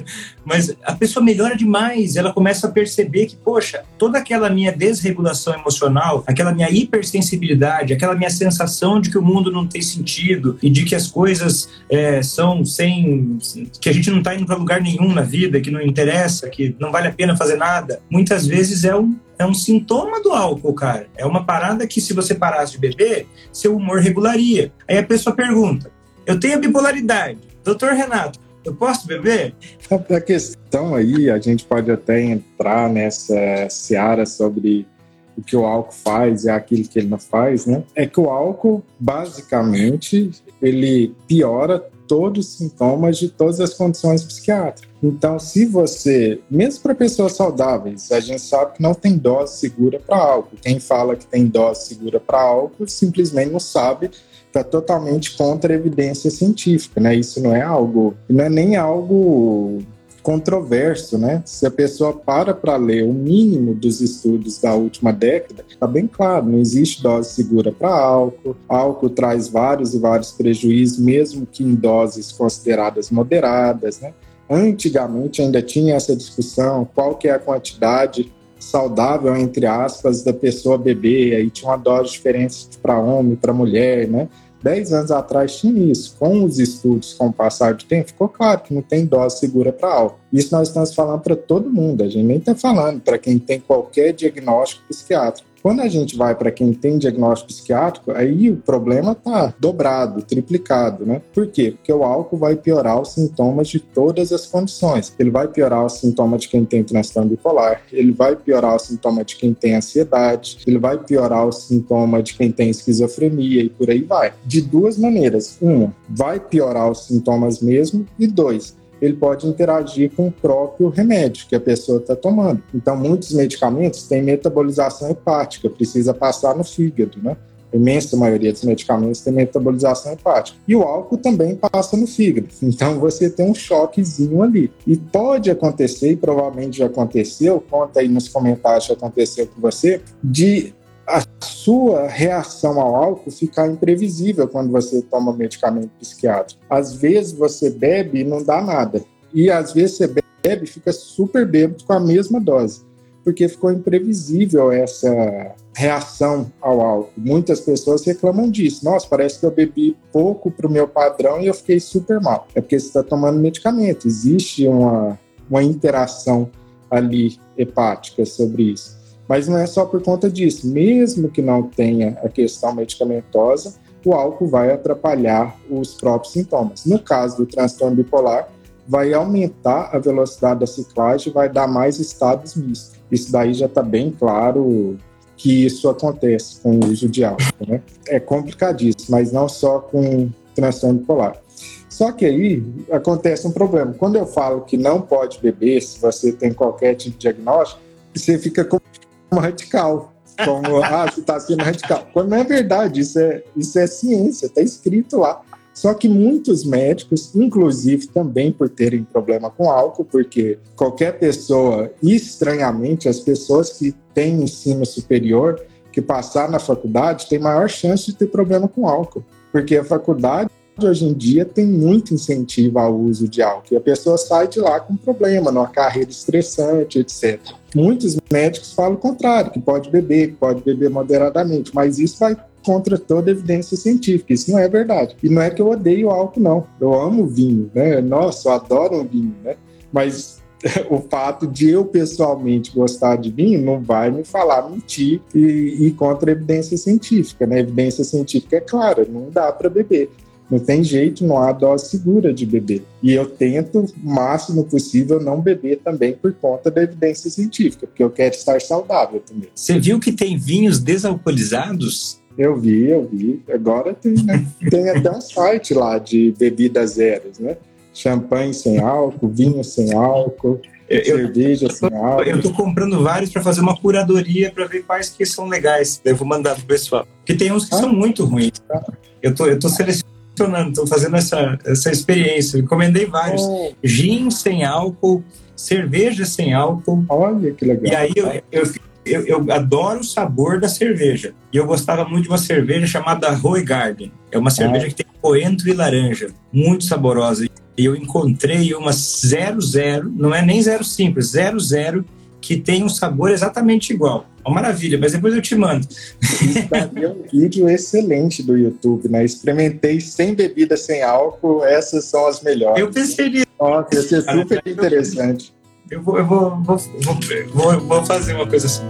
mas a pessoa melhora demais. Ela começa a perceber que, poxa, toda aquela minha desregulação emocional, aquela minha hipersensibilidade, aquela minha sensação de que o mundo não tem sentido e de que as coisas é, são sem, que a gente não tá indo para lugar nenhum na vida, que não interessa, que não vale a pena fazer nada, muitas vezes é um É um sintoma do álcool, cara. É uma parada que, se você parasse de beber, seu humor regularia. Aí a pessoa pergunta, eu tenho bipolaridade, doutor Renato, eu posso beber? A questão aí, a gente pode até entrar nessa seara sobre o que o álcool faz e aquilo que ele não faz, né? É que o álcool, basicamente, ele piora todos os sintomas de todas as condições psiquiátricas. Então, se você, mesmo para pessoas saudáveis, a gente sabe que não tem dose segura para álcool. Quem fala que tem dose segura para álcool simplesmente não sabe, está totalmente contra a evidência científica, né? Isso não é algo, não é nem algo controverso, né? Se a pessoa para para ler o mínimo dos estudos da última década, está bem claro, não existe dose segura para álcool, álcool traz vários e vários prejuízos, mesmo que em doses consideradas moderadas, né? Antigamente ainda tinha essa discussão, qual que é a quantidade saudável, entre aspas, da pessoa beber, aí tinha uma dose diferente para homem e para mulher, né? Dez anos atrás tinha isso. Com os estudos, com o passar do tempo, ficou claro que não tem dose segura para álcool. Isso nós estamos falando para todo mundo, a gente nem está falando para quem tem qualquer diagnóstico psiquiátrico. Quando a gente vai para quem tem diagnóstico psiquiátrico, aí o problema está dobrado, triplicado, né? Por quê? Porque o álcool vai piorar os sintomas de todas as condições. Ele vai piorar os sintomas de quem tem transtorno bipolar, ele vai piorar os sintomas de quem tem ansiedade, ele vai piorar os sintomas de quem tem esquizofrenia e por aí vai. De duas maneiras. Uma, vai piorar os sintomas mesmo, e dois, ele pode interagir com o próprio remédio que a pessoa está tomando. Então, muitos medicamentos têm metabolização hepática, precisa passar no fígado, né? A imensa maioria dos medicamentos tem metabolização hepática. E o álcool também passa no fígado. Então, você tem um choquezinho ali. E pode acontecer, e provavelmente já aconteceu, conta aí nos comentários se aconteceu com você, de a sua reação ao álcool ficar imprevisível quando você toma medicamento psiquiátrico. Às vezes você bebe e não dá nada. E às vezes você bebe e fica super bêbado com a mesma dose, porque ficou imprevisível essa reação ao álcool. Muitas pessoas reclamam disso. Nossa, parece que eu bebi pouco para o meu padrão e eu fiquei super mal. É porque você está tomando medicamento. Existe uma, uma interação ali hepática sobre isso. Mas não é só por conta disso. Mesmo que não tenha a questão medicamentosa, o álcool vai atrapalhar os próprios sintomas. No caso do transtorno bipolar, vai aumentar a velocidade da ciclagem, vai dar mais estados mistos. Isso daí já está bem claro que isso acontece com o uso de álcool, né? É complicadíssimo, mas não só com transtorno bipolar. Só que aí acontece um problema. Quando eu falo que não pode beber, se você tem qualquer tipo de diagnóstico, você fica como radical. Como, ah, você está sendo radical. Quando não é verdade, isso é, isso é ciência, está escrito lá. Só que muitos médicos, inclusive também por terem problema com álcool, porque qualquer pessoa, estranhamente, as pessoas que têm ensino superior, que passar na faculdade, têm maior chance de ter problema com álcool. Porque a faculdade, hoje em dia, tem muito incentivo ao uso de álcool. E a pessoa sai de lá com problema, numa carreira estressante, etcétera. Muitos médicos falam o contrário, que pode beber, que pode beber moderadamente, mas isso vai contra toda evidência científica. Isso não é verdade. E não é que eu odeio álcool, não. Eu amo vinho, né? Nossa, eu adoro um vinho, né? Mas o fato de eu pessoalmente gostar de vinho não vai me falar mentir e, e contra a evidência científica, né? A evidência científica é clara, não dá para beber. Não tem jeito, não há dose segura de beber. E eu tento, o máximo possível, não beber também por conta da evidência científica, porque eu quero estar saudável também. Você viu que tem vinhos desalcoolizados? Eu vi, eu vi. Agora tem, né? Tem até um site lá de bebidas zeros, né? Champanhe sem álcool, vinho sem álcool, eu, cerveja eu, sem álcool. Eu tô comprando vários para fazer uma curadoria para ver quais que são legais. Eu vou mandar pro pessoal. Porque tem uns que ah, são muito ruins. Tá? Eu tô, eu tô selecionando, tô fazendo essa, essa experiência. Encomendei vários. Oh. Gin sem álcool, cerveja sem álcool. Olha que legal. E aí eu, eu Eu, eu adoro o sabor da cerveja. E eu gostava muito de uma cerveja chamada Roy Garden. É uma cerveja ah. que tem coentro e laranja. Muito saborosa. E eu encontrei uma zero zero, não é nem zero simples, zero zero, que tem um sabor exatamente igual. Uma maravilha, mas depois eu te mando. Tem um vídeo excelente do YouTube, né? Experimentei sem bebida, sem álcool. Essas são as melhores. Eu pensei nisso. Nossa, ia ser super interessante. Eu vou, eu vou, vou, vou, vou, vou fazer uma coisa assim.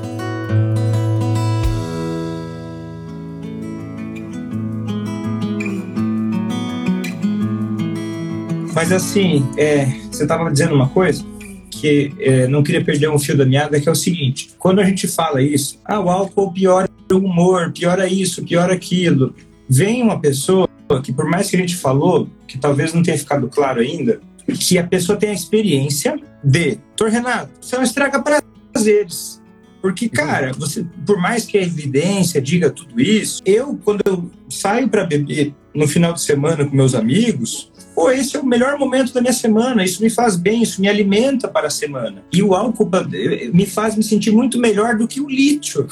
Mas assim, é, você estava dizendo uma coisa que é, não queria perder um fio da meada, que é o seguinte: quando a gente fala isso, ah, o álcool piora o humor, piora isso, piora aquilo, vem uma pessoa que, por mais que a gente falou, que talvez não tenha ficado claro ainda, que a pessoa tem a experiência de, doutor Renato, você não estraga prazeres. Porque, cara, você, por mais que a evidência diga tudo isso, eu, quando eu saio para beber no final de semana com meus amigos, pô, esse é o melhor momento da minha semana, isso me faz bem, isso me alimenta para a semana. E o álcool me faz me sentir muito melhor do que o lítio.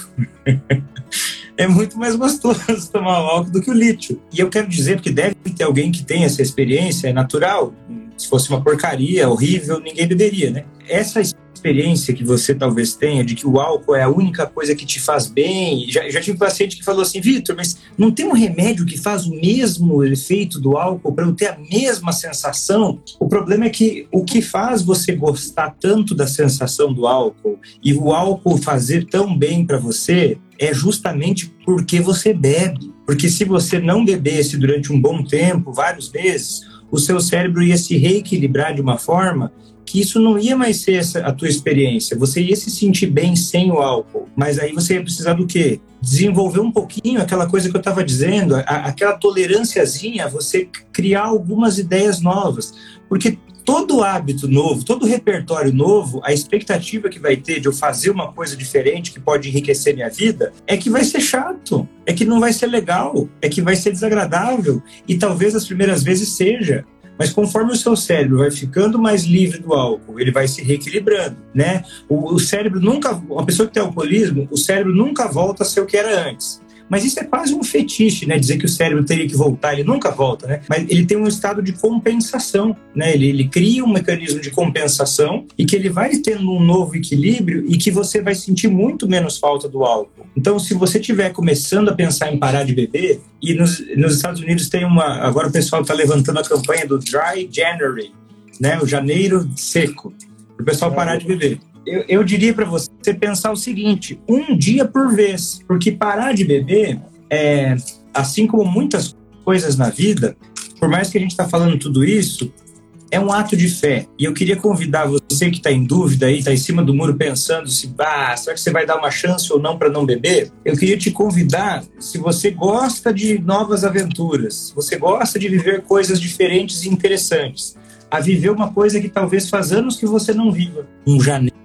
É muito mais gostoso tomar o álcool do que o lítio. E eu quero dizer, porque deve ter alguém que tem essa experiência, é natural. Se fosse uma porcaria, horrível, ninguém beberia, né? Essa experiência que você talvez tenha de que o álcool é a única coisa que te faz bem. Já, já tive um paciente que falou assim: Vitor, mas não tem um remédio que faz o mesmo efeito do álcool para eu ter a mesma sensação? O problema é que o que faz você gostar tanto da sensação do álcool e o álcool fazer tão bem para você é justamente porque você bebe. Porque se você não bebesse durante um bom tempo, vários meses, o seu cérebro ia se reequilibrar de uma forma que isso não ia mais ser essa, a tua experiência. Você ia se sentir bem sem o álcool. Mas aí você ia precisar do quê? Desenvolver um pouquinho aquela coisa que eu estava dizendo, a, aquela tolerânciazinha, você criar algumas ideias novas. Porque todo hábito novo, todo repertório novo, a expectativa que vai ter de eu fazer uma coisa diferente que pode enriquecer minha vida é que vai ser chato, é que não vai ser legal, é que vai ser desagradável. E talvez as primeiras vezes seja. Mas conforme o seu cérebro vai ficando mais livre do álcool, ele vai se reequilibrando, né? O, o cérebro nunca... Uma pessoa que tem alcoolismo, o cérebro nunca volta a ser o que era antes. Mas isso é quase um fetiche, né? Dizer que o cérebro teria que voltar, ele nunca volta, né? Mas ele tem um estado de compensação, né? Ele, ele cria um mecanismo de compensação e que ele vai tendo um novo equilíbrio e que você vai sentir muito menos falta do álcool. Então, se você estiver começando a pensar em parar de beber, e nos, nos Estados Unidos tem uma... Agora o pessoal está levantando a campanha do Dry January, né? O janeiro seco, para o pessoal parar de beber. Eu, eu diria para você pensar o seguinte: um dia por vez, porque parar de beber, é, assim como muitas coisas na vida, por mais que a gente está falando tudo isso, é um ato de fé. E eu queria convidar você que está em dúvida aí, está em cima do muro pensando se, ah, será que você vai dar uma chance ou não para não beber? Eu queria te convidar, se você gosta de novas aventuras, se você gosta de viver coisas diferentes e interessantes, a viver uma coisa que talvez faz anos que você não viva. Um janeiro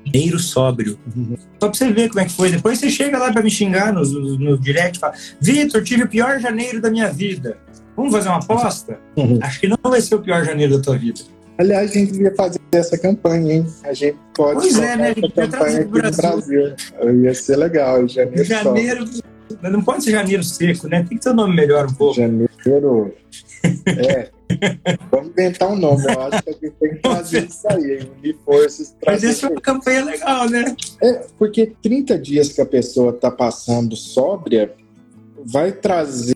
janeiro sóbrio. Uhum. Só pra você ver como é que foi. Depois você chega lá pra me xingar no, no, no direct e fala: Vitor, tive o pior janeiro da minha vida. Vamos fazer uma aposta? Uhum. Acho que não vai ser o pior janeiro da tua vida. Aliás, a gente devia fazer essa campanha, hein? A gente pode pois é, né? essa campanha aqui Brasil. no Brasil. Ia ser legal, janeiro Janeiro, só. Não pode ser janeiro seco, né? Tem que ter um nome melhor um pouco. Janeiro... É. Vamos inventar um nome. Eu acho que a gente tem que fazer isso aí, unir forças. Mas isso é uma campanha legal, né? É, porque trinta dias que a pessoa está passando sóbria vai trazer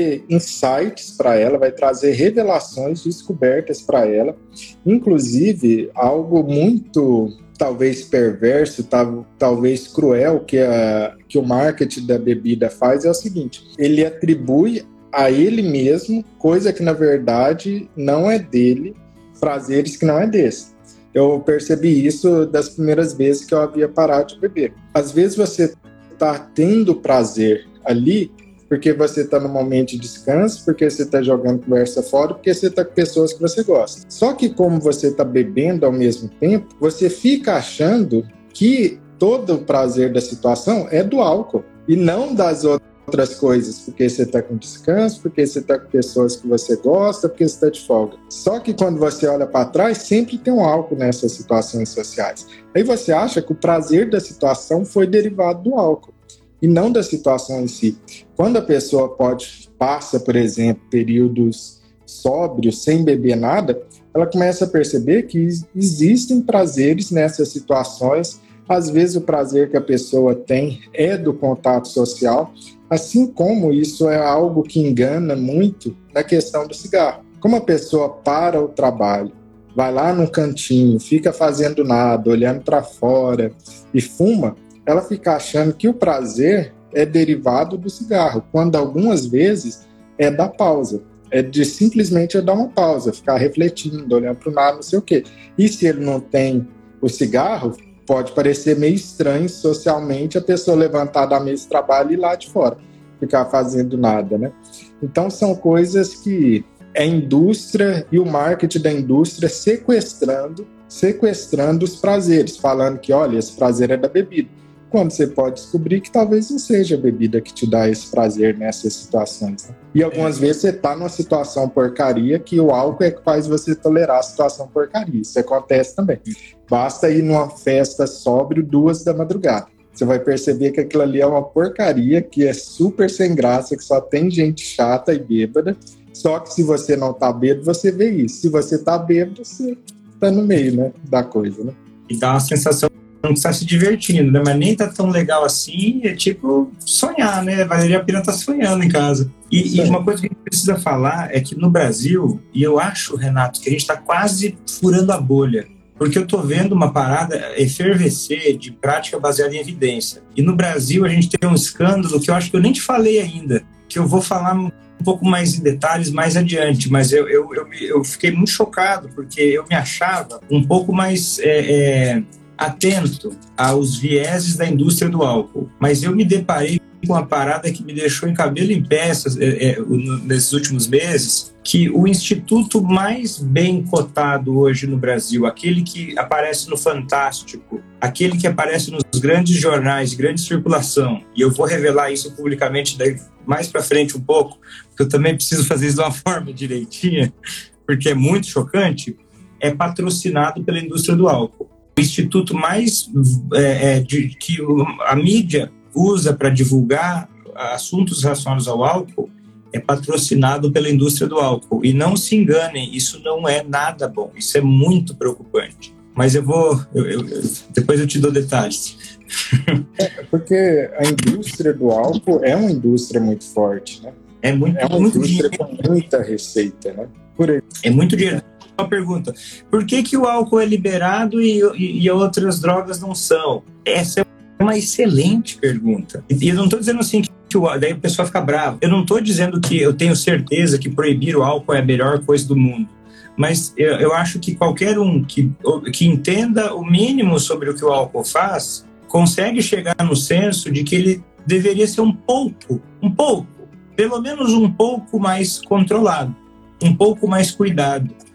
insights para ela, vai trazer revelações, descobertas para ela. Inclusive, algo muito, talvez, perverso, tal, talvez cruel que, a, que o marketing da bebida faz é o seguinte: ele atribui a ele mesmo coisa que, na verdade, não é dele, prazeres que não é desse. Eu percebi isso das primeiras vezes que eu havia parado de beber. Às vezes você está tendo prazer ali porque você está no momento de descanso, porque você está jogando conversa fora, porque você está com pessoas que você gosta. Só que como você está bebendo ao mesmo tempo, você fica achando que todo o prazer da situação é do álcool e não das outras coisas, porque você está com descanso, porque você está com pessoas que você gosta, porque você está de folga. Só que quando você olha para trás, sempre tem um álcool nessas situações sociais. Aí você acha que o prazer da situação foi derivado do álcool e não da situação em si. Quando a pessoa pode, passa, por exemplo, períodos sóbrios, sem beber nada, ela começa a perceber que existem prazeres nessas situações. Às vezes o prazer que a pessoa tem é do contato social, assim como isso é algo que engana muito na questão do cigarro. Como a pessoa para o trabalho, vai lá no cantinho, fica fazendo nada, olhando para fora e fuma, ela fica achando que o prazer é derivado do cigarro, quando algumas vezes é da pausa, é de simplesmente dar uma pausa, ficar refletindo, olhando para o nada, não sei o quê. E se ele não tem o cigarro, pode parecer meio estranho socialmente a pessoa levantar da mesa de trabalho e ir lá de fora, ficar fazendo nada, né? Então são coisas que a indústria e o marketing da indústria sequestrando, sequestrando os prazeres, falando que, olha, esse prazer é da bebida. Quando você pode descobrir que talvez não seja a bebida que te dá esse prazer nessas situações. Né? E algumas vezes você está numa situação porcaria que o álcool é que faz você tolerar a situação porcaria. Isso acontece também. Basta ir numa festa sóbrio duas da madrugada. Você vai perceber que aquilo ali é uma porcaria, que é super sem graça, que só tem gente chata e bêbada. Só que se você não tá bêbado, você vê isso. Se você tá bêbado, você tá no meio, né, da coisa, né? E dá uma sensação não está se divertindo, né? Mas nem tá tão legal assim, é tipo sonhar, né? Valeria a pena estar sonhando em casa. E, e uma coisa que a gente precisa falar é que no Brasil, e eu acho, Renato, que a gente está quase furando a bolha, porque eu tô vendo uma parada efervescer de prática baseada em evidência. E no Brasil a gente tem um escândalo que eu acho que eu nem te falei ainda, que eu vou falar um pouco mais em detalhes mais adiante, mas eu, eu, eu, eu fiquei muito chocado, porque eu me achava um pouco mais... É, é, atento aos vieses da indústria do álcool, mas eu me deparei com uma parada que me deixou em cabelo em pé é, é, nesses últimos meses, que o instituto mais bem cotado hoje no Brasil, aquele que aparece no Fantástico, aquele que aparece nos grandes jornais de grande circulação, e eu vou revelar isso publicamente daí mais para frente um pouco, porque eu também preciso fazer isso de uma forma direitinha, porque é muito chocante, é patrocinado pela indústria do álcool. O instituto mais é, é, de, que a mídia usa para divulgar assuntos relacionados ao álcool é patrocinado pela indústria do álcool. E não se enganem, isso não é nada bom, isso é muito preocupante. Mas eu vou... Eu, eu, depois eu te dou detalhes. É, porque a indústria do álcool é uma indústria muito forte, né? É, muito, é uma muito indústria dinheiro. Com muita receita, né? Por aí. É muito dinheiro. Uma pergunta, por que que o álcool é liberado e, e, e outras drogas não são? Essa é uma excelente pergunta. E eu não estou dizendo assim que, que o, daí o pessoal fica bravo. Eu não estou dizendo que eu tenho certeza que proibir o álcool é a melhor coisa do mundo. Mas eu, eu acho que qualquer um que, que entenda o mínimo sobre o que o álcool faz, consegue chegar no senso de que ele deveria ser um pouco, um pouco, pelo menos um pouco mais controlado, um pouco mais cuidado.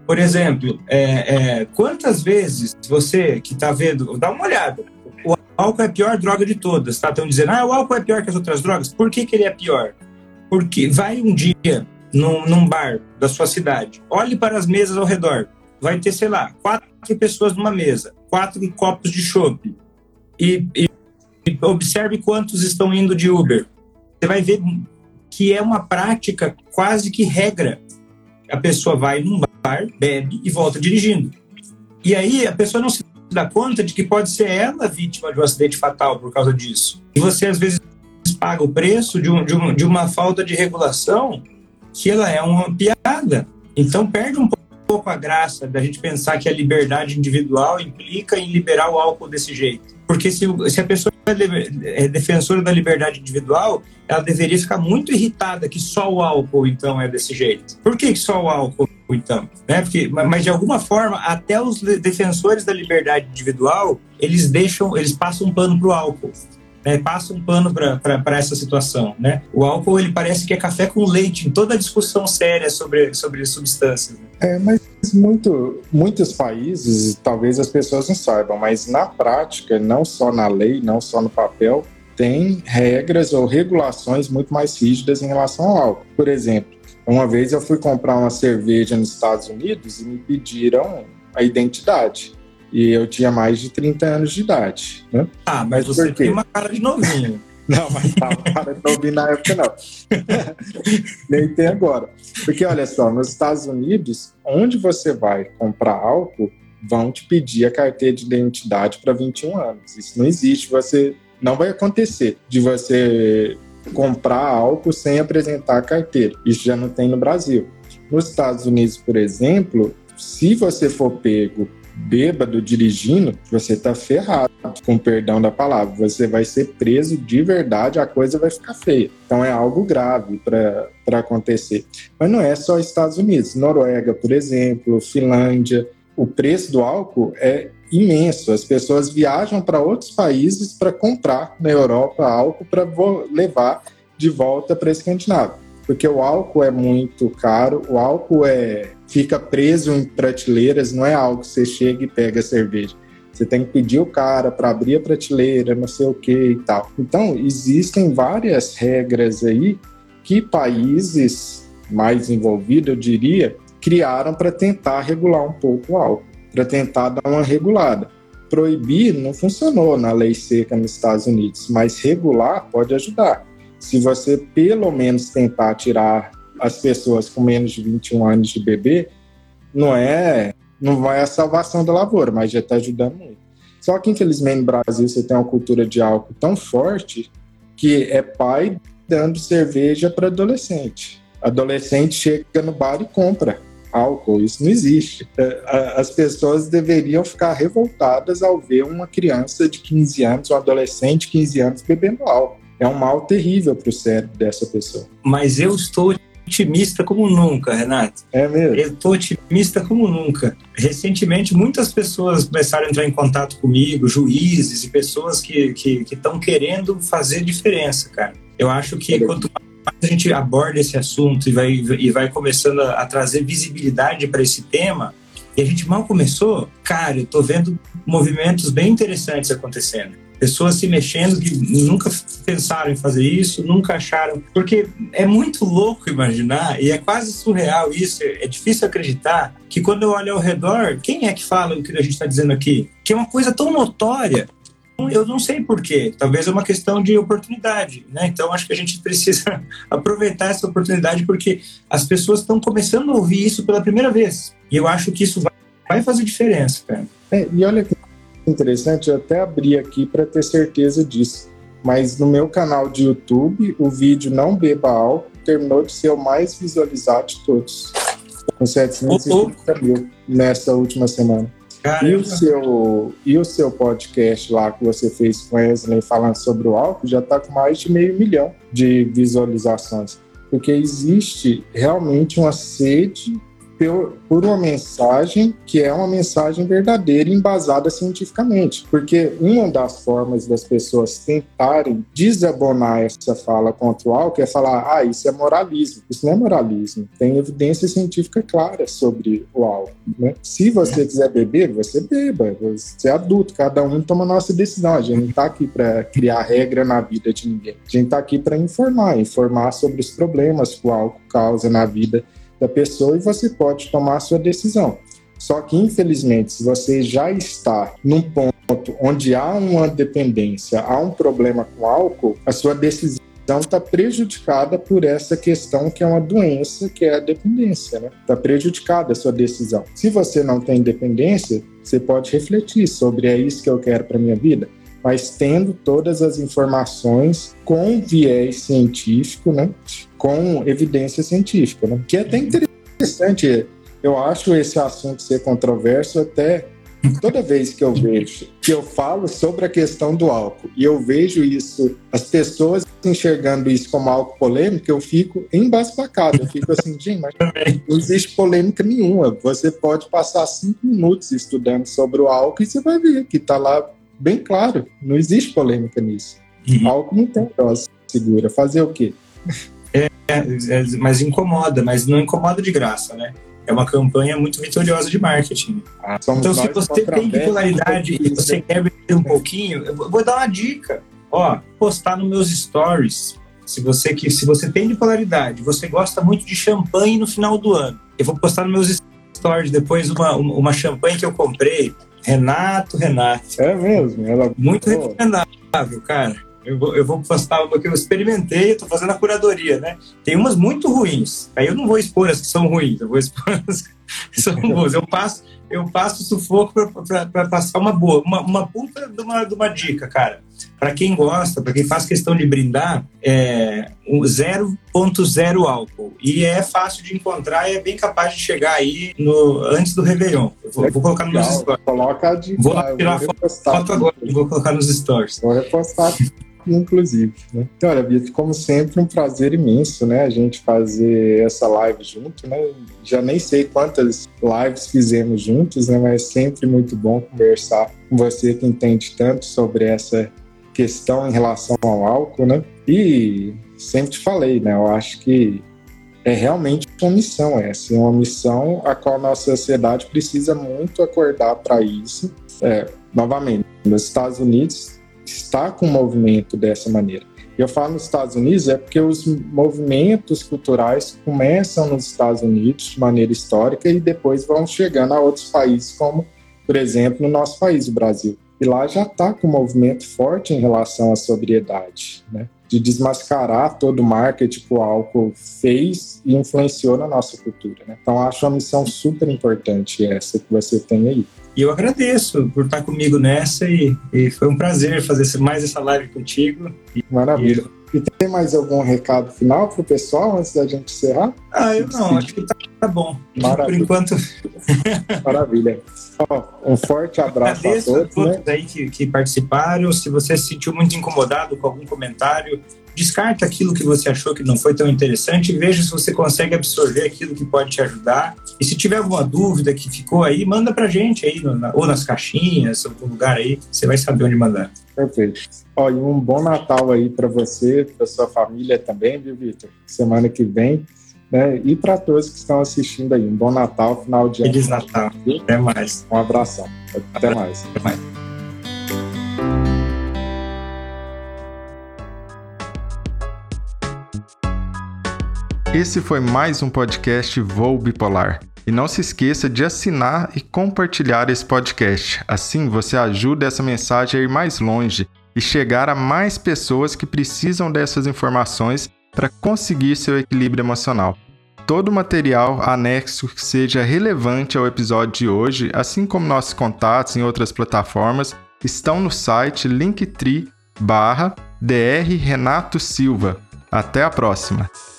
Por exemplo, é, é, quantas vezes você que está vendo, dá uma olhada, o álcool é a pior droga de todas, tá? Estão dizendo, ah, o álcool é pior que as outras drogas. Por que que ele é pior? Porque vai um dia num, num bar da sua cidade, olhe para as mesas ao redor, vai ter, sei lá, quatro pessoas numa mesa, quatro copos de chopp, e, e, e observe quantos estão indo de Uber. Você vai ver que é uma prática quase que regra. A pessoa vai num bar, bebe e volta dirigindo. E aí a pessoa não se dá conta de que pode ser ela vítima de um acidente fatal por causa disso. E você, às vezes, paga o preço de, um, de, um, de uma falta de regulação que ela é uma piada. Então perde um pouco a graça da gente pensar que a liberdade individual implica em liberar o álcool desse jeito. Porque se, se a pessoa é defensora da liberdade individual, ela deveria ficar muito irritada que só o álcool, então, é desse jeito. Por que só o álcool, então? Né? Porque, mas, de alguma forma, até os defensores da liberdade individual, eles deixam, eles passam um pano pro álcool. Né, passa um pano para essa situação. Né? O álcool, ele parece que é café com leite em toda a discussão séria sobre, sobre substâncias. Né? É, mas muito, muitos países, talvez as pessoas não saibam, mas na prática, não só na lei, não só no papel, tem regras ou regulações muito mais rígidas em relação ao álcool. Por exemplo, uma vez eu fui comprar uma cerveja nos Estados Unidos e me pediram a identidade. E eu tinha mais de trinta anos de idade. Né? Ah, mas você tem uma cara de novinho. Não, mas tava cara de novinho na época, não. Nem tem agora. Porque, olha só, nos Estados Unidos, onde você vai comprar álcool, vão te pedir a carteira de identidade para vinte e um anos. Isso não existe, você não vai acontecer de você comprar álcool sem apresentar a carteira. Isso já não tem no Brasil. Nos Estados Unidos, por exemplo, se você for pego bêbado dirigindo, você tá ferrado, com perdão da palavra. Você vai ser preso de verdade, a coisa vai ficar feia. Então é algo grave para acontecer. Mas não é só Estados Unidos. Noruega, por exemplo, Finlândia. O preço do álcool é imenso. As pessoas viajam para outros países para comprar na Europa álcool para levar de volta para a Escandinávia. Porque o álcool é muito caro, o álcool é, fica preso em prateleiras, não é algo que você chega e pega a cerveja. Você tem que pedir o cara para abrir a prateleira, não sei o que e tal. Então, existem várias regras aí que países mais envolvidos, eu diria, criaram para tentar regular um pouco o álcool, para tentar dar uma regulada. Proibir não funcionou na lei seca nos Estados Unidos, mas regular pode ajudar. Se você pelo menos tentar tirar as pessoas com menos de vinte e um anos de beber, não é, não vai a salvação da lavoura, mas já está ajudando muito. Só que, infelizmente, no Brasil você tem uma cultura de álcool tão forte que é pai dando cerveja para adolescente. Adolescente chega no bar e compra álcool, isso não existe. As pessoas deveriam ficar revoltadas ao ver uma criança de quinze anos, um adolescente de quinze anos bebendo álcool. É um mal terrível para o cérebro dessa pessoa. Mas eu estou otimista como nunca, Renato. É mesmo? Eu estou otimista como nunca. Recentemente, muitas pessoas começaram a entrar em contato comigo, juízes e pessoas que que estão querendo fazer diferença, cara. Eu acho que é quanto mais a gente aborda esse assunto e vai, e vai começando a, a trazer visibilidade para esse tema, e a gente mal começou, cara, eu estou vendo movimentos bem interessantes acontecendo. Pessoas se mexendo que nunca pensaram em fazer isso, nunca acharam. Porque é muito louco imaginar, e é quase surreal isso, é difícil acreditar, que quando eu olho ao redor, quem é que fala o que a gente está dizendo aqui? Que é uma coisa tão notória. Eu não sei por quê. Talvez é uma questão de oportunidade, né? Então, acho que a gente precisa aproveitar essa oportunidade porque as pessoas estão começando a ouvir isso pela primeira vez. E eu acho que isso vai fazer diferença, cara. É, e olha que interessante, eu até abri aqui para ter certeza disso. Mas no meu canal de YouTube, o vídeo Não Beba Álcool terminou de ser o mais visualizado de todos, com setecentos e cinquenta mil nessa última semana. E o, seu, e o seu podcast lá que você fez com Wesley falando sobre o álcool já está com mais de meio milhão de visualizações. Porque existe realmente uma sede por uma mensagem que é uma mensagem verdadeira e embasada cientificamente. Porque uma das formas das pessoas tentarem desabonar essa fala contra o álcool é falar, ah, isso é moralismo. Isso não é moralismo. Tem evidência científica clara sobre o álcool, né? Se você quiser beber, você beba. Você é adulto, cada um toma a nossa decisão. A gente não está aqui para criar regra na vida de ninguém. A gente está aqui para informar, informar sobre os problemas que o álcool causa na vida da pessoa e você pode tomar a sua decisão. Só que, infelizmente, se você já está num ponto onde há uma dependência, há um problema com álcool, a sua decisão está prejudicada por essa questão que é uma doença, que é a dependência, né? Está prejudicada a sua decisão. Se você não tem dependência, você pode refletir sobre é isso que eu quero para minha vida, mas tendo todas as informações com viés científico, né? Com evidência científica, né? Que é até interessante, eu acho esse assunto ser controverso até toda vez que eu vejo, que eu falo sobre a questão do álcool e eu vejo isso, as pessoas enxergando isso como algo polêmico, eu fico embasbacado, eu fico assim, gente, mas não existe polêmica nenhuma, você pode passar cinco minutos estudando sobre o álcool e você vai ver que está lá bem claro, não existe polêmica nisso. Uhum. Álcool não tem dose segura, fazer o quê? É, é, mas incomoda, mas não incomoda de graça, né? É uma campanha muito vitoriosa de marketing. Ah, então, se você tem bipolaridade e você quer beber um pouquinho, eu vou dar uma dica. Ó, postar nos meus stories. Se você, que, se você tem bipolaridade, você gosta muito de champanhe no final do ano, eu vou postar nos meus stories depois uma, uma champanhe que eu comprei. Renato, Renato. É mesmo? Ela... Muito recomendável, cara. Eu vou, eu vou postar uma que eu experimentei, eu tô fazendo a curadoria, né? Tem umas muito ruins. Aí eu não vou expor as que são ruins, eu vou expor as que são boas. Eu passo, eu passo sufoco para passar uma boa, uma, uma puta de uma, de uma dica, cara. Para quem gosta, para quem faz questão de brindar, é um zero ponto zero álcool. E é fácil de encontrar e é bem capaz de chegar aí no, antes do Réveillon. Eu vou, vou colocar nos meus stories. Coloca a dica. Vou tirar foto, foto agora e vou colocar nos stories. Vou repostar inclusive, né? Então, olha, Vitor, como sempre, um prazer imenso, né, a gente fazer essa live junto, né? Já nem sei quantas lives fizemos juntos, né, mas é sempre muito bom conversar com você que entende tanto sobre essa questão em relação ao álcool, né? E sempre te falei, né, eu acho que é realmente uma missão essa, uma missão a qual a nossa sociedade precisa muito acordar para isso. É, novamente, nos Estados Unidos está com um movimento dessa maneira. E eu falo nos Estados Unidos é porque os movimentos culturais começam nos Estados Unidos de maneira histórica e depois vão chegando a outros países, como, por exemplo, no nosso país, o Brasil. E lá já está com um movimento forte em relação à sobriedade, né? De desmascarar todo o marketing que o álcool fez e influenciou na nossa cultura, né? Então, acho uma missão super importante essa que você tem aí. E eu agradeço por estar comigo nessa e, e foi um prazer fazer mais essa live contigo. Maravilha. E, e tem mais algum recado final para o pessoal antes da gente encerrar? Ah, eu não, acho que tá, tá bom. Maravilha. Por enquanto... Maravilha. Um forte abraço a todos, a todos né? aí que, que participaram. Se você se sentiu muito incomodado com algum comentário, descarta aquilo que você achou que não foi tão interessante e veja se você consegue absorver aquilo que pode te ajudar. E se tiver alguma dúvida que ficou aí, manda pra gente aí, no, na, ou nas caixinhas, ou algum lugar aí, você vai saber onde mandar. Perfeito. Ó, e um bom Natal aí para você, para sua família também, viu, Vitor? Semana que vem, né? E para todos que estão assistindo aí, um bom Natal, final de ano. Feliz Natal. Viu? Até mais. Um abração. Até mais. Até mais. Esse foi mais um podcast Voo Bipolar. E não se esqueça de assinar e compartilhar esse podcast. Assim você ajuda essa mensagem a ir mais longe e chegar a mais pessoas que precisam dessas informações para conseguir seu equilíbrio emocional. Todo material anexo que seja relevante ao episódio de hoje, assim como nossos contatos em outras plataformas, estão no site linktree barra dr Renato Silva. Até a próxima!